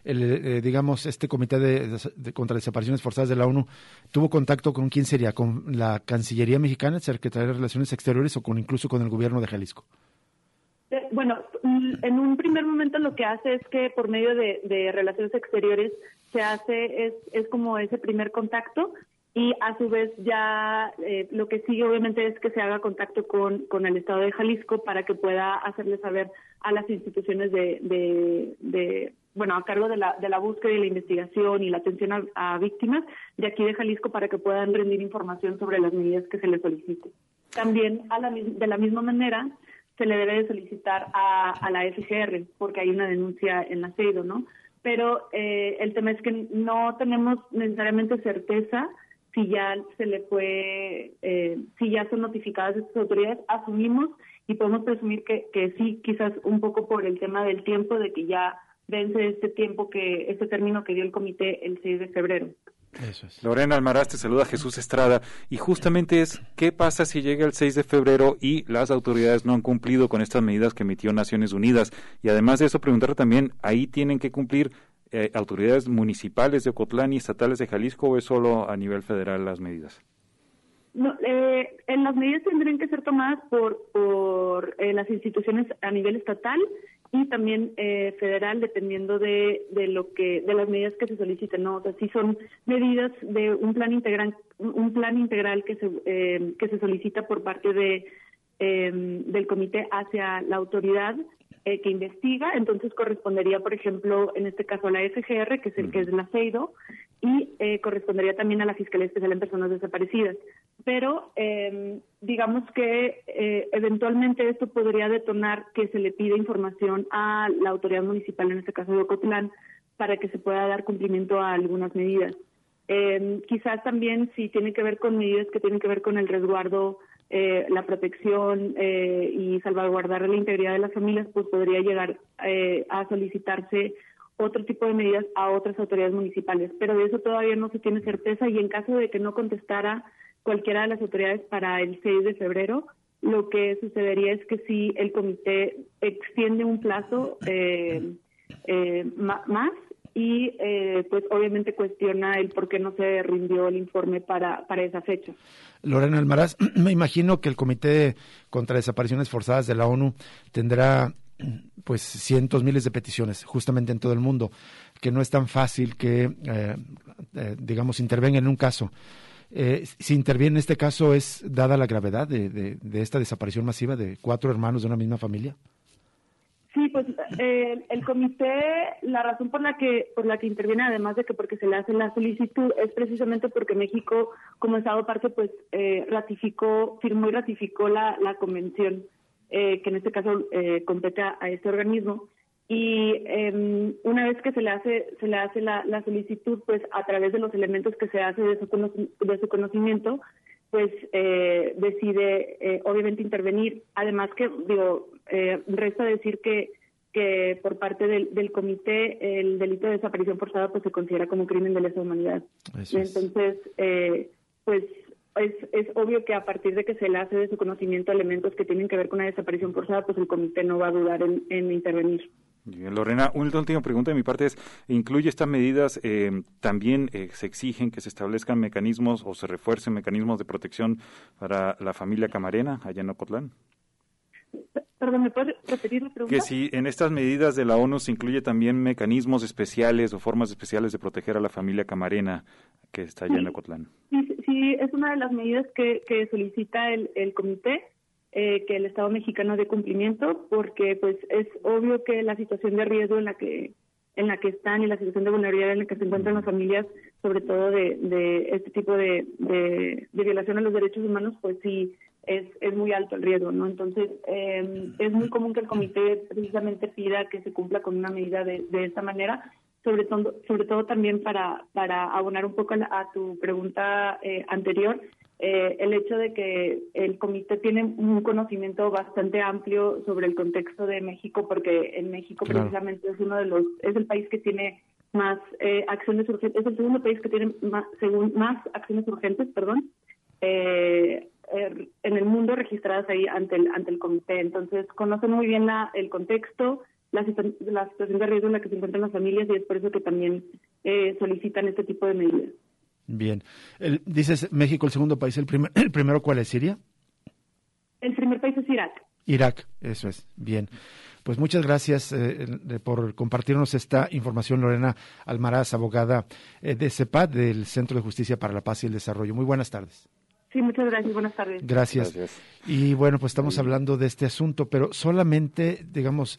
este comité contra las desapariciones forzadas de la ONU tuvo contacto con quién sería? ¿Con la Cancillería mexicana, el Secretaría de Relaciones Exteriores o incluso con el gobierno de Jalisco? En un primer momento lo que hace es que por medio de Relaciones Exteriores se hace es como ese primer contacto. Y a su vez ya lo que sigue obviamente es que se haga contacto con el Estado de Jalisco para que pueda hacerle saber a las instituciones a cargo de la búsqueda y la investigación y la atención a víctimas de aquí de Jalisco para que puedan rendir información sobre las medidas que se les solicite. También de la misma manera se le debe de solicitar a la FGR porque hay una denuncia en la CEIDO, ¿no? Pero el tema es que no tenemos necesariamente certeza si ya se le fue, si ya son notificadas estas autoridades. Asumimos y podemos presumir que sí, quizás un poco por el tema del tiempo, de que ya vence este término que dio el comité el 6 de febrero. Eso es. Lorena Almaraz, te saluda Jesús Estrada, y justamente ¿qué pasa si llega el 6 de febrero y las autoridades no han cumplido con estas medidas que emitió Naciones Unidas? Y además de eso, preguntar también, ¿ahí tienen que cumplir autoridades municipales de Ocotlán y estatales de Jalisco o es solo a nivel federal las medidas? No, las medidas tendrían que ser tomadas por las instituciones a nivel estatal y también federal, dependiendo de las medidas que se soliciten, ¿no? O sea, si son medidas de un plan integral que se solicita por parte del comité hacia la autoridad que investiga, entonces correspondería, por ejemplo, en este caso a la FGR, que es la CEIDO, y correspondería también a la Fiscalía Especial en Personas Desaparecidas. Pero digamos que eventualmente esto podría detonar que se le pida información a la autoridad municipal, en este caso de Ocotlán, para que se pueda dar cumplimiento a algunas medidas. Quizás también si tiene que ver con medidas que tienen que ver con el resguardo, la protección y salvaguardar la integridad de las familias, pues podría llegar a solicitarse otro tipo de medidas a otras autoridades municipales, pero de eso todavía no se tiene certeza, y en caso de que no contestara cualquiera de las autoridades para el 6 de febrero, lo que sucedería es que si el comité extiende un plazo más y pues obviamente cuestiona el por qué no se rindió el informe para esa fecha. Lorena Almaraz, me imagino que el Comité contra Desapariciones Forzadas de la ONU tendrá pues cientos, miles de peticiones justamente en todo el mundo, que no es tan fácil que intervenga en un caso. Si interviene en este caso, ¿es dada la gravedad de esta desaparición masiva de 4 hermanos de una misma familia? Sí, Sí, pues el comité, la razón por la que interviene, además de que porque se le hace la solicitud, es precisamente porque México, como Estado parte, pues firmó y ratificó la convención que en este caso compete a este organismo. Y una vez que se le hace la solicitud, pues a través de los elementos que se hace de su conocimiento, pues decide obviamente intervenir. Además que, resta decir que por parte del comité el delito de desaparición forzada pues se considera como crimen de lesa humanidad. Entonces, pues es obvio que a partir de que se le hace de su conocimiento elementos que tienen que ver con la desaparición forzada, pues el comité no va a dudar en intervenir. Bien, Lorena, una última pregunta de mi parte es, ¿incluye estas medidas también se exigen que se establezcan mecanismos o se refuercen mecanismos de protección para la familia camarena allá en Ocotlán? Perdón, ¿me puedes repetir la pregunta? Que si en estas medidas de la ONU se incluye también mecanismos especiales o formas especiales de proteger a la familia camarena que está allá en Ocotlán. Sí, es una de las medidas que solicita el comité, que el Estado mexicano dé cumplimiento, porque pues es obvio que la situación de riesgo en la que están y la situación de vulnerabilidad en la que se encuentran las familias, sobre todo de este tipo de violación a los derechos humanos, pues sí es muy alto el riesgo, ¿no? Entonces es muy común que el comité precisamente pida que se cumpla con una medida de esta manera, sobre todo también para abonar un poco a tu pregunta anterior. El hecho de que el comité tiene un conocimiento bastante amplio sobre el contexto de México, porque en México precisamente es el país que tiene más acciones urgentes, es el segundo país que tiene más acciones urgentes, en el mundo registradas ahí ante el comité. Entonces conocen muy bien el contexto, la situación de riesgo en la que se encuentran las familias, y es por eso que también solicitan este tipo de medidas. Bien. Dices México el segundo país, ¿el primero cuál es? ¿Siria? El primer país es Irak. Irak, eso es. Bien. Pues muchas gracias por compartirnos esta información, Lorena Almaraz, abogada de CEPAD, del Centro de Justicia para la Paz y el Desarrollo. Muy buenas tardes. Sí, muchas gracias. Buenas tardes. Gracias. Y bueno, pues estamos hablando de este asunto, pero solamente, digamos,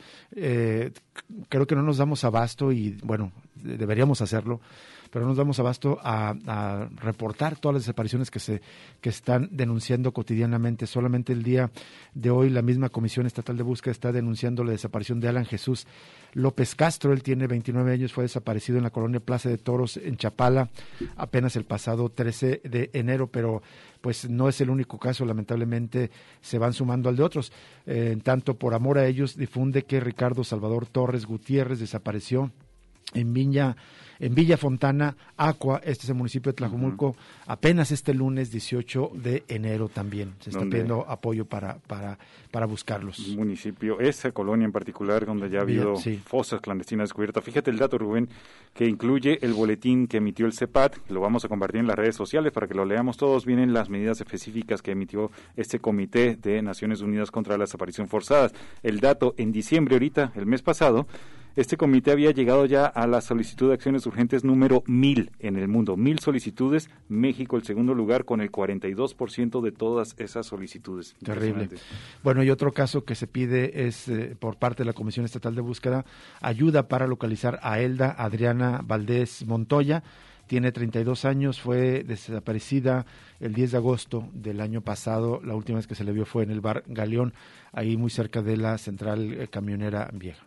creo que no nos damos abasto y, bueno, deberíamos hacerlo, pero no nos damos abasto a reportar todas las desapariciones que están denunciando cotidianamente. Solamente el día de hoy la misma Comisión Estatal de Búsqueda está denunciando la desaparición de Alan Jesús López Castro. Él tiene 29 años, fue desaparecido en la colonia Plaza de Toros en Chapala apenas el pasado 13 de enero, pero pues no es el único caso, lamentablemente se van sumando al de otros. En tanto, por amor a ellos, difunde que Ricardo Salvador Torres Gutiérrez desapareció en Villa Fontana, Acua, este es el municipio de Tlajomulco, apenas este lunes 18 de enero también. Se está pidiendo apoyo para buscarlos. Un municipio, esa colonia en particular, donde ya ha habido fosas clandestinas descubiertas. Fíjate el dato, Rubén, que incluye el boletín que emitió el CEPAD, que lo vamos a compartir en las redes sociales para que lo leamos todos. Vienen las medidas específicas que emitió este Comité de Naciones Unidas contra la Desaparición Forzada. El dato, en diciembre, ahorita, el mes pasado, este comité había llegado ya a la solicitud de acciones urgentes número 1000 en el mundo. 1000 solicitudes, México el segundo lugar con el 42% de todas esas solicitudes. Terrible. Bueno, y otro caso que se pide es por parte de la Comisión Estatal de Búsqueda, ayuda para localizar a Elda Adriana Valdés Montoya. Tiene 32 años, fue desaparecida el 10 de agosto del año pasado. La última vez que se le vio fue en el bar Galeón, ahí muy cerca de la central camionera vieja.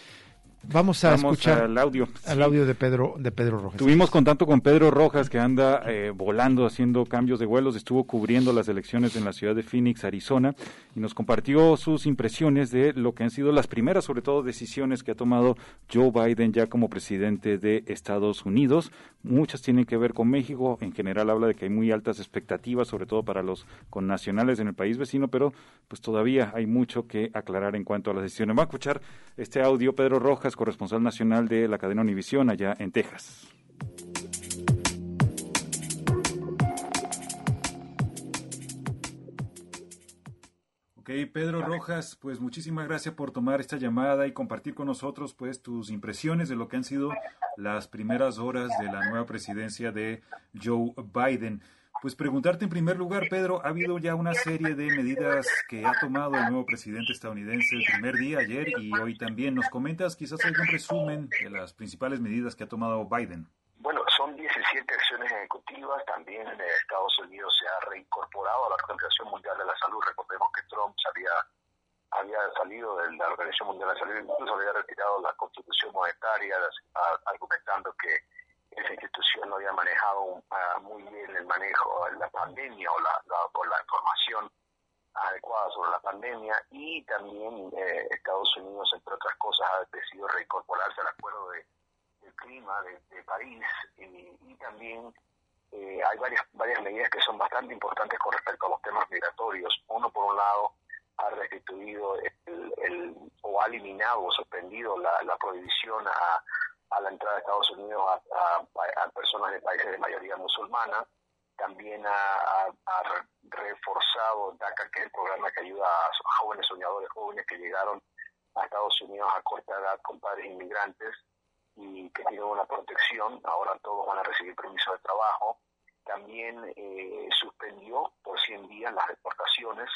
Vamos a escuchar al audio de Pedro Rojas. Tuvimos contacto con Pedro Rojas, que anda volando, haciendo cambios de vuelos, estuvo cubriendo las elecciones en la ciudad de Phoenix, Arizona, y nos compartió sus impresiones de lo que han sido las primeras, sobre todo, decisiones que ha tomado Joe Biden ya como presidente de Estados Unidos. Muchas tienen que ver con México. En general habla de que hay muy altas expectativas, sobre todo para los connacionales en el país vecino, pero pues todavía hay mucho que aclarar en cuanto a las decisiones. Vamos a escuchar este audio. Pedro Rojas, corresponsal nacional de la cadena Univisión allá en Texas. Ok, Pedro Rojas, pues muchísimas gracias por tomar esta llamada y compartir con nosotros pues tus impresiones de lo que han sido las primeras horas de la nueva presidencia de Joe Biden. Pues preguntarte en primer lugar, Pedro, ha habido ya una serie de medidas que ha tomado el nuevo presidente estadounidense el primer día, ayer y hoy también. ¿Nos comentas quizás algún resumen de las principales medidas que ha tomado Biden? Bueno, son 17 acciones ejecutivas. También Estados Unidos se ha reincorporado a la Organización Mundial de la Salud. Recordemos que Trump había salido de la Organización Mundial de la Salud, incluso había retirado la Constitución Monetaria, argumentando que esa institución no había manejado muy bien el manejo de la pandemia o la información adecuada sobre la pandemia. Y también Estados Unidos, entre otras cosas, ha decidido reincorporarse al acuerdo del clima de París, y también hay varias medidas que son bastante importantes con respecto a los temas migratorios. Uno, por un lado, ha restituido o ha eliminado o suspendido la prohibición a la entrada de Estados Unidos a personas de países de mayoría musulmana. También ha reforzado DACA, que es el programa que ayuda a jóvenes soñadores, jóvenes que llegaron a Estados Unidos a corta edad con padres inmigrantes y que tienen una protección. Ahora todos van a recibir permiso de trabajo. También suspendió por 100 días las deportaciones,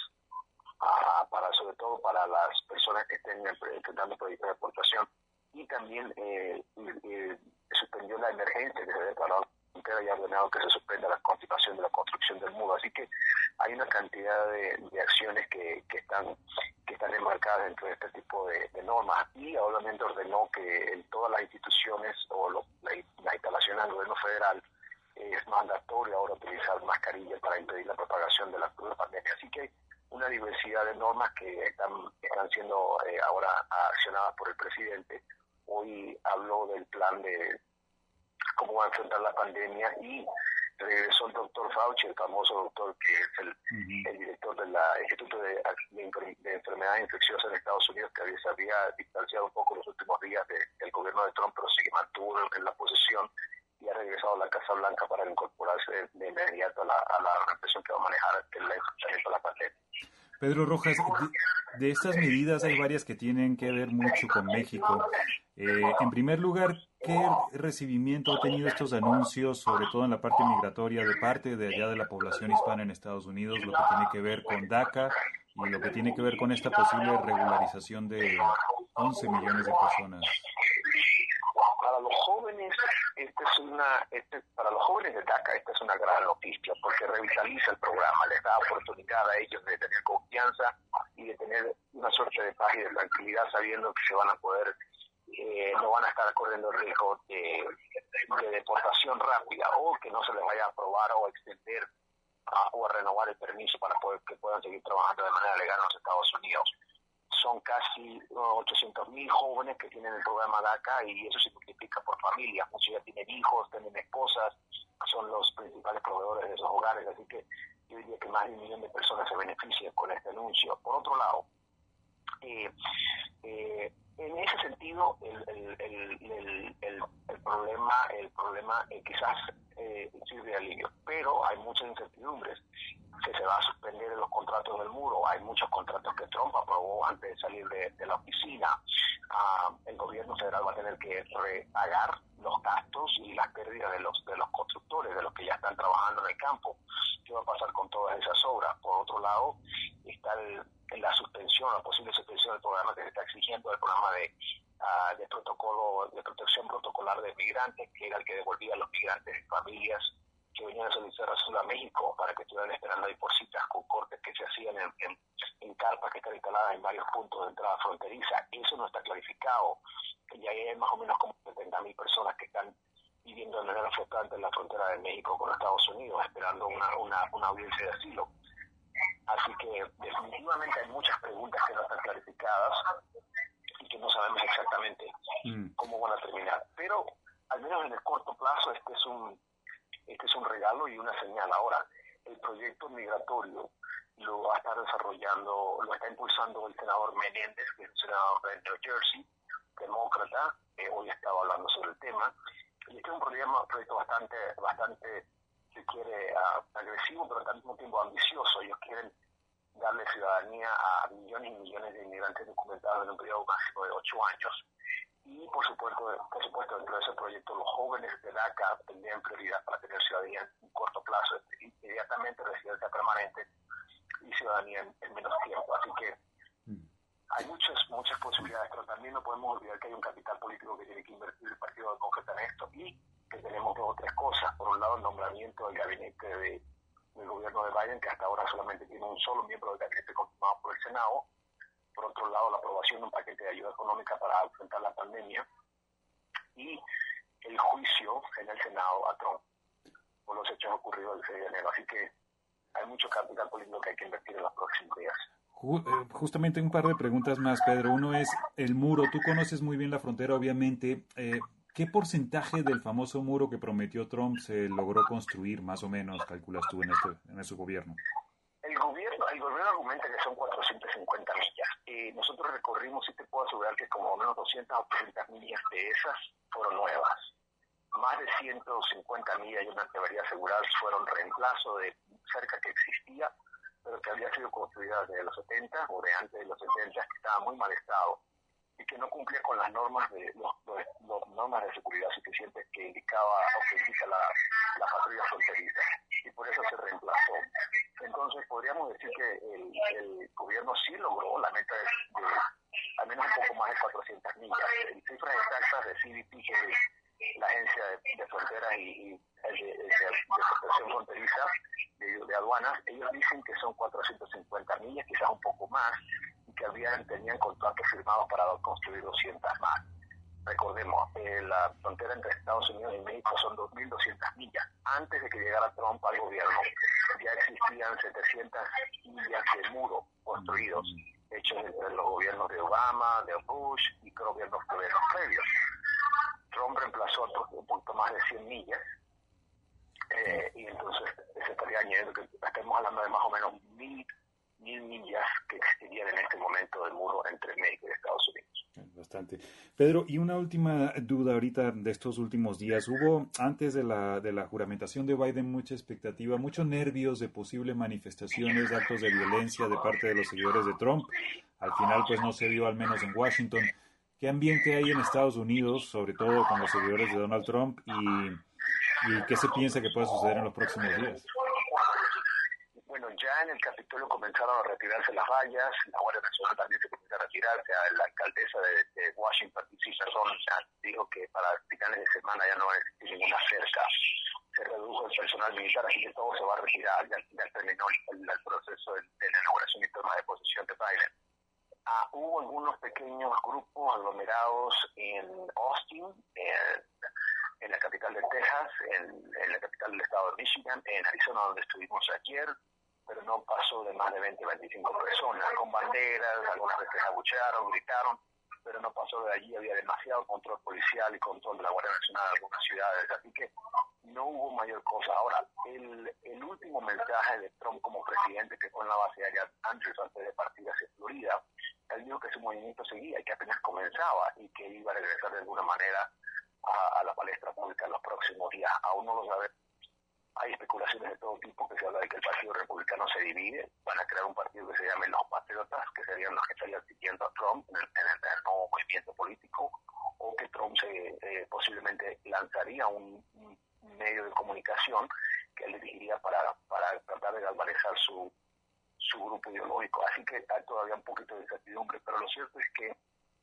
sobre todo para las personas que estén enfrentando proyectos de deportación. Y también suspendió la emergencia que se declaró y ha ordenado que se suspenda la continuación de la construcción del muro. Así que hay una cantidad de acciones que están enmarcadas dentro de este tipo de normas, y obviamente ordenó que en todas las instituciones la instalación del gobierno federal es mandatorio ahora utilizar mascarillas para impedir la propagación de la pandemia. Así que hay una diversidad de normas que están siendo ahora accionadas por el presidente. Hoy habló del plan de cómo va a enfrentar la pandemia, y regresó el doctor Fauci, el famoso doctor que es el director del Instituto de Enfermedades Infecciosas en Estados Unidos, que se había distanciado un poco los últimos días del gobierno de Trump, pero sí que mantuvo en la posición y ha regresado a la Casa Blanca para incorporarse de inmediato a la represión que va a manejar el enfrentamiento a la pandemia. Pedro Rojas, de estas medidas hay varias que tienen que ver mucho con México. En primer lugar, ¿qué recibimiento ha tenido estos anuncios, sobre todo en la parte migratoria, de parte de allá de la población hispana en Estados Unidos, lo que tiene que ver con DACA y lo que tiene que ver con esta posible regularización de 11 millones de personas? Para los jóvenes, para los jóvenes de DACA, esta es una gran noticia, porque revitaliza el programa, les da oportunidad a ellos de tener confianza y de tener una suerte de paz y de tranquilidad, sabiendo que se van a poder, no van a estar corriendo el riesgo de deportación rápida, o que no se les vaya a aprobar o a extender o a renovar el permiso para que puedan seguir trabajando de manera legal en los Estados Unidos. Son casi 800.000 jóvenes que tienen el programa DACA, y eso se multiplica por familias. Muchos ya tienen hijos, tienen esposas, son los principales proveedores de esos hogares, así que yo diría que más de 1 millón de personas se benefician con este anuncio. Por otro lado, en ese sentido, el problema quizás sirve de alivio, pero hay muchas incertidumbres. Que se va a suspender los contratos del muro. Hay muchos contratos que Trump aprobó antes de salir de la oficina. El gobierno federal va a tener que repagar los gastos y las pérdidas de los constructores, de los que ya están trabajando en el campo. ¿Qué va a pasar con todas esas obras? Por otro lado, está la suspensión, la posible suspensión del programa que se está exigiendo, el programa de protocolo, de protección protocolar de migrantes, que era el que devolvía a los migrantes y familias que venían a solicitar asilo a México para que estuvieran esperando ahí por citas con cortes que se hacían en carpas que están instaladas en varios puntos de entrada fronteriza. Eso no está clarificado. Ya hay más o menos como 70.000 personas que están viviendo de manera flotante en la frontera de México con Estados Unidos, esperando una audiencia de asilo. Así que definitivamente hay muchas preguntas que no están clarificadas y que no sabemos exactamente cómo van a terminar. Pero al menos en el corto plazo este es un regalo y una señal. Ahora, el proyecto migratorio lo va a estar desarrollando, lo está impulsando el senador Menéndez, que es el senador de New Jersey, demócrata, hoy estaba hablando sobre el tema. Y este es un proyecto bastante si quiere, agresivo, pero al mismo tiempo ambicioso. Ellos quieren darle ciudadanía a millones y millones de inmigrantes documentados en un periodo máximo de 8 años. Y por supuesto dentro de ese proyecto los jóvenes de DACA tendrían prioridad para tener ciudadanía en corto plazo, inmediatamente residencia permanente y ciudadanía en menos tiempo. Así que hay muchas posibilidades, pero también no podemos olvidar que hay un capital político que tiene que invertir el Partido Demócrata en esto, y que tenemos dos o tres cosas. Por un lado, el nombramiento del gabinete del gobierno de Biden, que hasta ahora solamente tiene un solo miembro del gabinete confirmado por el Senado. Por otro lado, la aprobación de un paquete de ayuda económica para enfrentar la pandemia, y el juicio en el Senado a Trump por los hechos ocurridos el 6 de enero. Así que hay mucho capital político que hay que invertir en los próximos días. Justamente un par de preguntas más, Pedro. Uno es el muro. Tú conoces muy bien la frontera, obviamente. ¿Qué porcentaje del famoso muro que prometió Trump se logró construir, más o menos, calculas tú, en su gobierno? El gobierno argumenta que son 450 millas. Nosotros recorrimos, y te puedo asegurar que como menos 200 o 300 millas de esas fueron nuevas. Más de 150 millas, yo me atrevería a asegurar, fueron reemplazo de cerca que existía, pero que había sido construida desde los 70 o de antes de los 70, que estaba muy mal estado y que no cumplía con las normas de normas de seguridad suficientes que indicaba o que indica la patrulla fronteriza, y por eso se reemplazó. Entonces podríamos decir que el gobierno sí logró la meta de al menos un poco más de 400 millas. En cifras exactas de CBP, que es la agencia de fronteras y de protección fronteriza de aduanas, ellos dicen que son 450 millas, quizás un poco más, y que tenían contratos firmados para construir 200 más. Recordemos, la frontera entre Estados Unidos y México son 2.200 millas. Antes de que llegara Trump al gobierno, ya existían 700 millas de muro construidos, hechos entre los gobiernos de Obama, de Bush y gobiernos previos. Trump reemplazó un poquito más de 100 millas, y entonces se estaría añadiendo que estamos hablando de más o menos 1.000 millas que existirían en este momento del muro entre México y Estados Unidos. Bastante. Pedro, y una última duda ahorita de estos últimos días. Hubo, antes de la juramentación de Biden, mucha expectativa, muchos nervios de posibles manifestaciones, de actos de violencia de parte de los seguidores de Trump. Al final, pues no se vio, al menos en Washington. ¿Qué ambiente hay en Estados Unidos, sobre todo con los seguidores de Donald Trump, y qué se piensa que pueda suceder en los próximos días? Bueno, ya en el Capitolio comenzaron a retirarse las vallas, la Guardia Nacional también se comenzó a retirarse. La alcaldesa de Washington, D.C., dijo que para finales de semana ya no va a existir ninguna cerca. Se redujo el personal militar, así que todo se va a retirar. Ya terminó el proceso de la inauguración y toma de posesión de Biden. Hubo algunos pequeños grupos aglomerados en Austin, en la capital de Texas, en la capital del estado de Michigan, en Arizona, donde estuvimos ayer, pero no pasó de más de 20-25 personas, con banderas, algunas veces abuchearon, gritaron, pero no pasó de allí. Había demasiado control policial y control de la Guardia Nacional en algunas ciudades, así que no hubo mayor cosa. Ahora, el último mensaje de Trump como presidente, que fue en la base aérea Andrews antes de partir hacia Florida, él dijo que su movimiento seguía y que apenas comenzaba y que iba a regresar de alguna manera a la palestra pública en los próximos días. Aún no lo sabe. Hay especulaciones de todo tipo, que se habla de que el Partido Republicano se divide, van a crear un partido que se llame Los Patriotas, que serían los que estarían siguiendo a Trump en el nuevo movimiento político, o que Trump posiblemente lanzaría un medio de comunicación que él dirigiría para tratar de galvanizar su grupo ideológico. Así que hay todavía un poquito de incertidumbre, pero lo cierto es que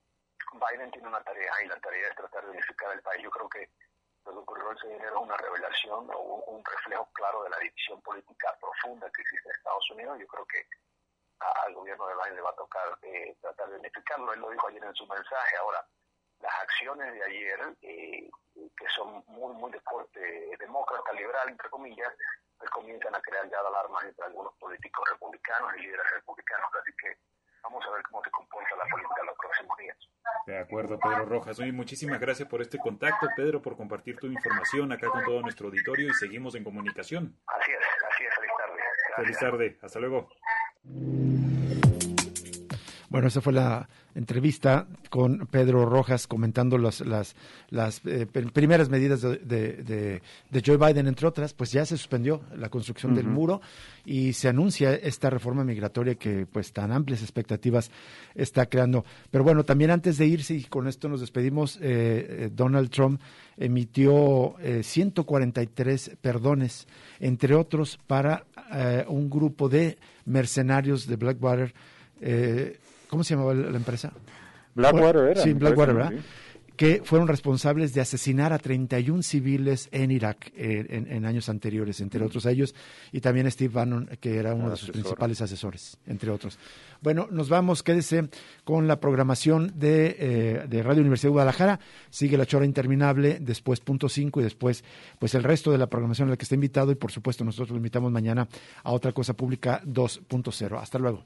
Biden tiene una tarea, y la tarea es tratar de unificar el país. Yo creo que lo que ocurrió el 6 de enero es una revelación o un reflejo claro de la división política profunda que existe en Estados Unidos. Yo creo que al gobierno de Biden le va a tocar tratar de unificarlo. Él lo dijo ayer en su mensaje. Ahora, las acciones de ayer, que son muy de corte demócrata, liberal, entre comillas, pues comienzan a crear ya alarmas entre algunos políticos republicanos y líderes republicanos. Así que vamos a ver cómo se comporta la política en los próximos días. De acuerdo, Pedro Rojas. Oye, muchísimas gracias por este contacto, Pedro, por compartir tu información acá con todo nuestro auditorio, y seguimos en comunicación. Así es, feliz tarde. Gracias. Feliz tarde, hasta luego. Bueno, esa fue la entrevista con Pedro Rojas comentando las primeras medidas de Joe Biden, entre otras. Pues ya se suspendió la construcción del muro y se anuncia esta reforma migratoria que pues tan amplias expectativas está creando. Pero bueno, también antes de irse, y con esto nos despedimos, Donald Trump emitió 143 perdones, entre otros para un grupo de mercenarios de Blackwater. ¿Cómo se llamaba la empresa? Blackwater era. Sí, Blackwater, ¿verdad? Sí. Que fueron responsables de asesinar a 31 civiles en Irak en años anteriores, entre otros a ellos, y también Steve Bannon, que era uno de sus principales asesores, entre otros. Bueno, nos vamos, quédese con la programación de Radio Universidad de Guadalajara. Sigue La Chora Interminable, después Punto 5 y después pues el resto de la programación a la que está invitado, y por supuesto nosotros lo invitamos mañana a Otra Cosa Pública 2.0. Hasta luego.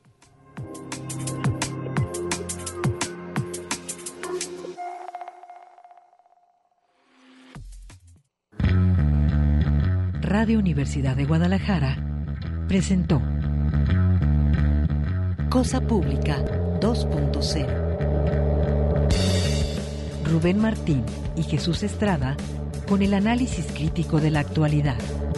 Radio Universidad de Guadalajara presentó Cosa Pública 2.0. Rubén Martín y Jesús Estrada con el análisis crítico de la actualidad.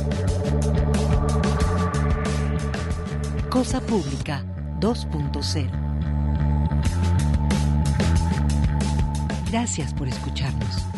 Cosa Pública 2.0. Gracias por escucharnos.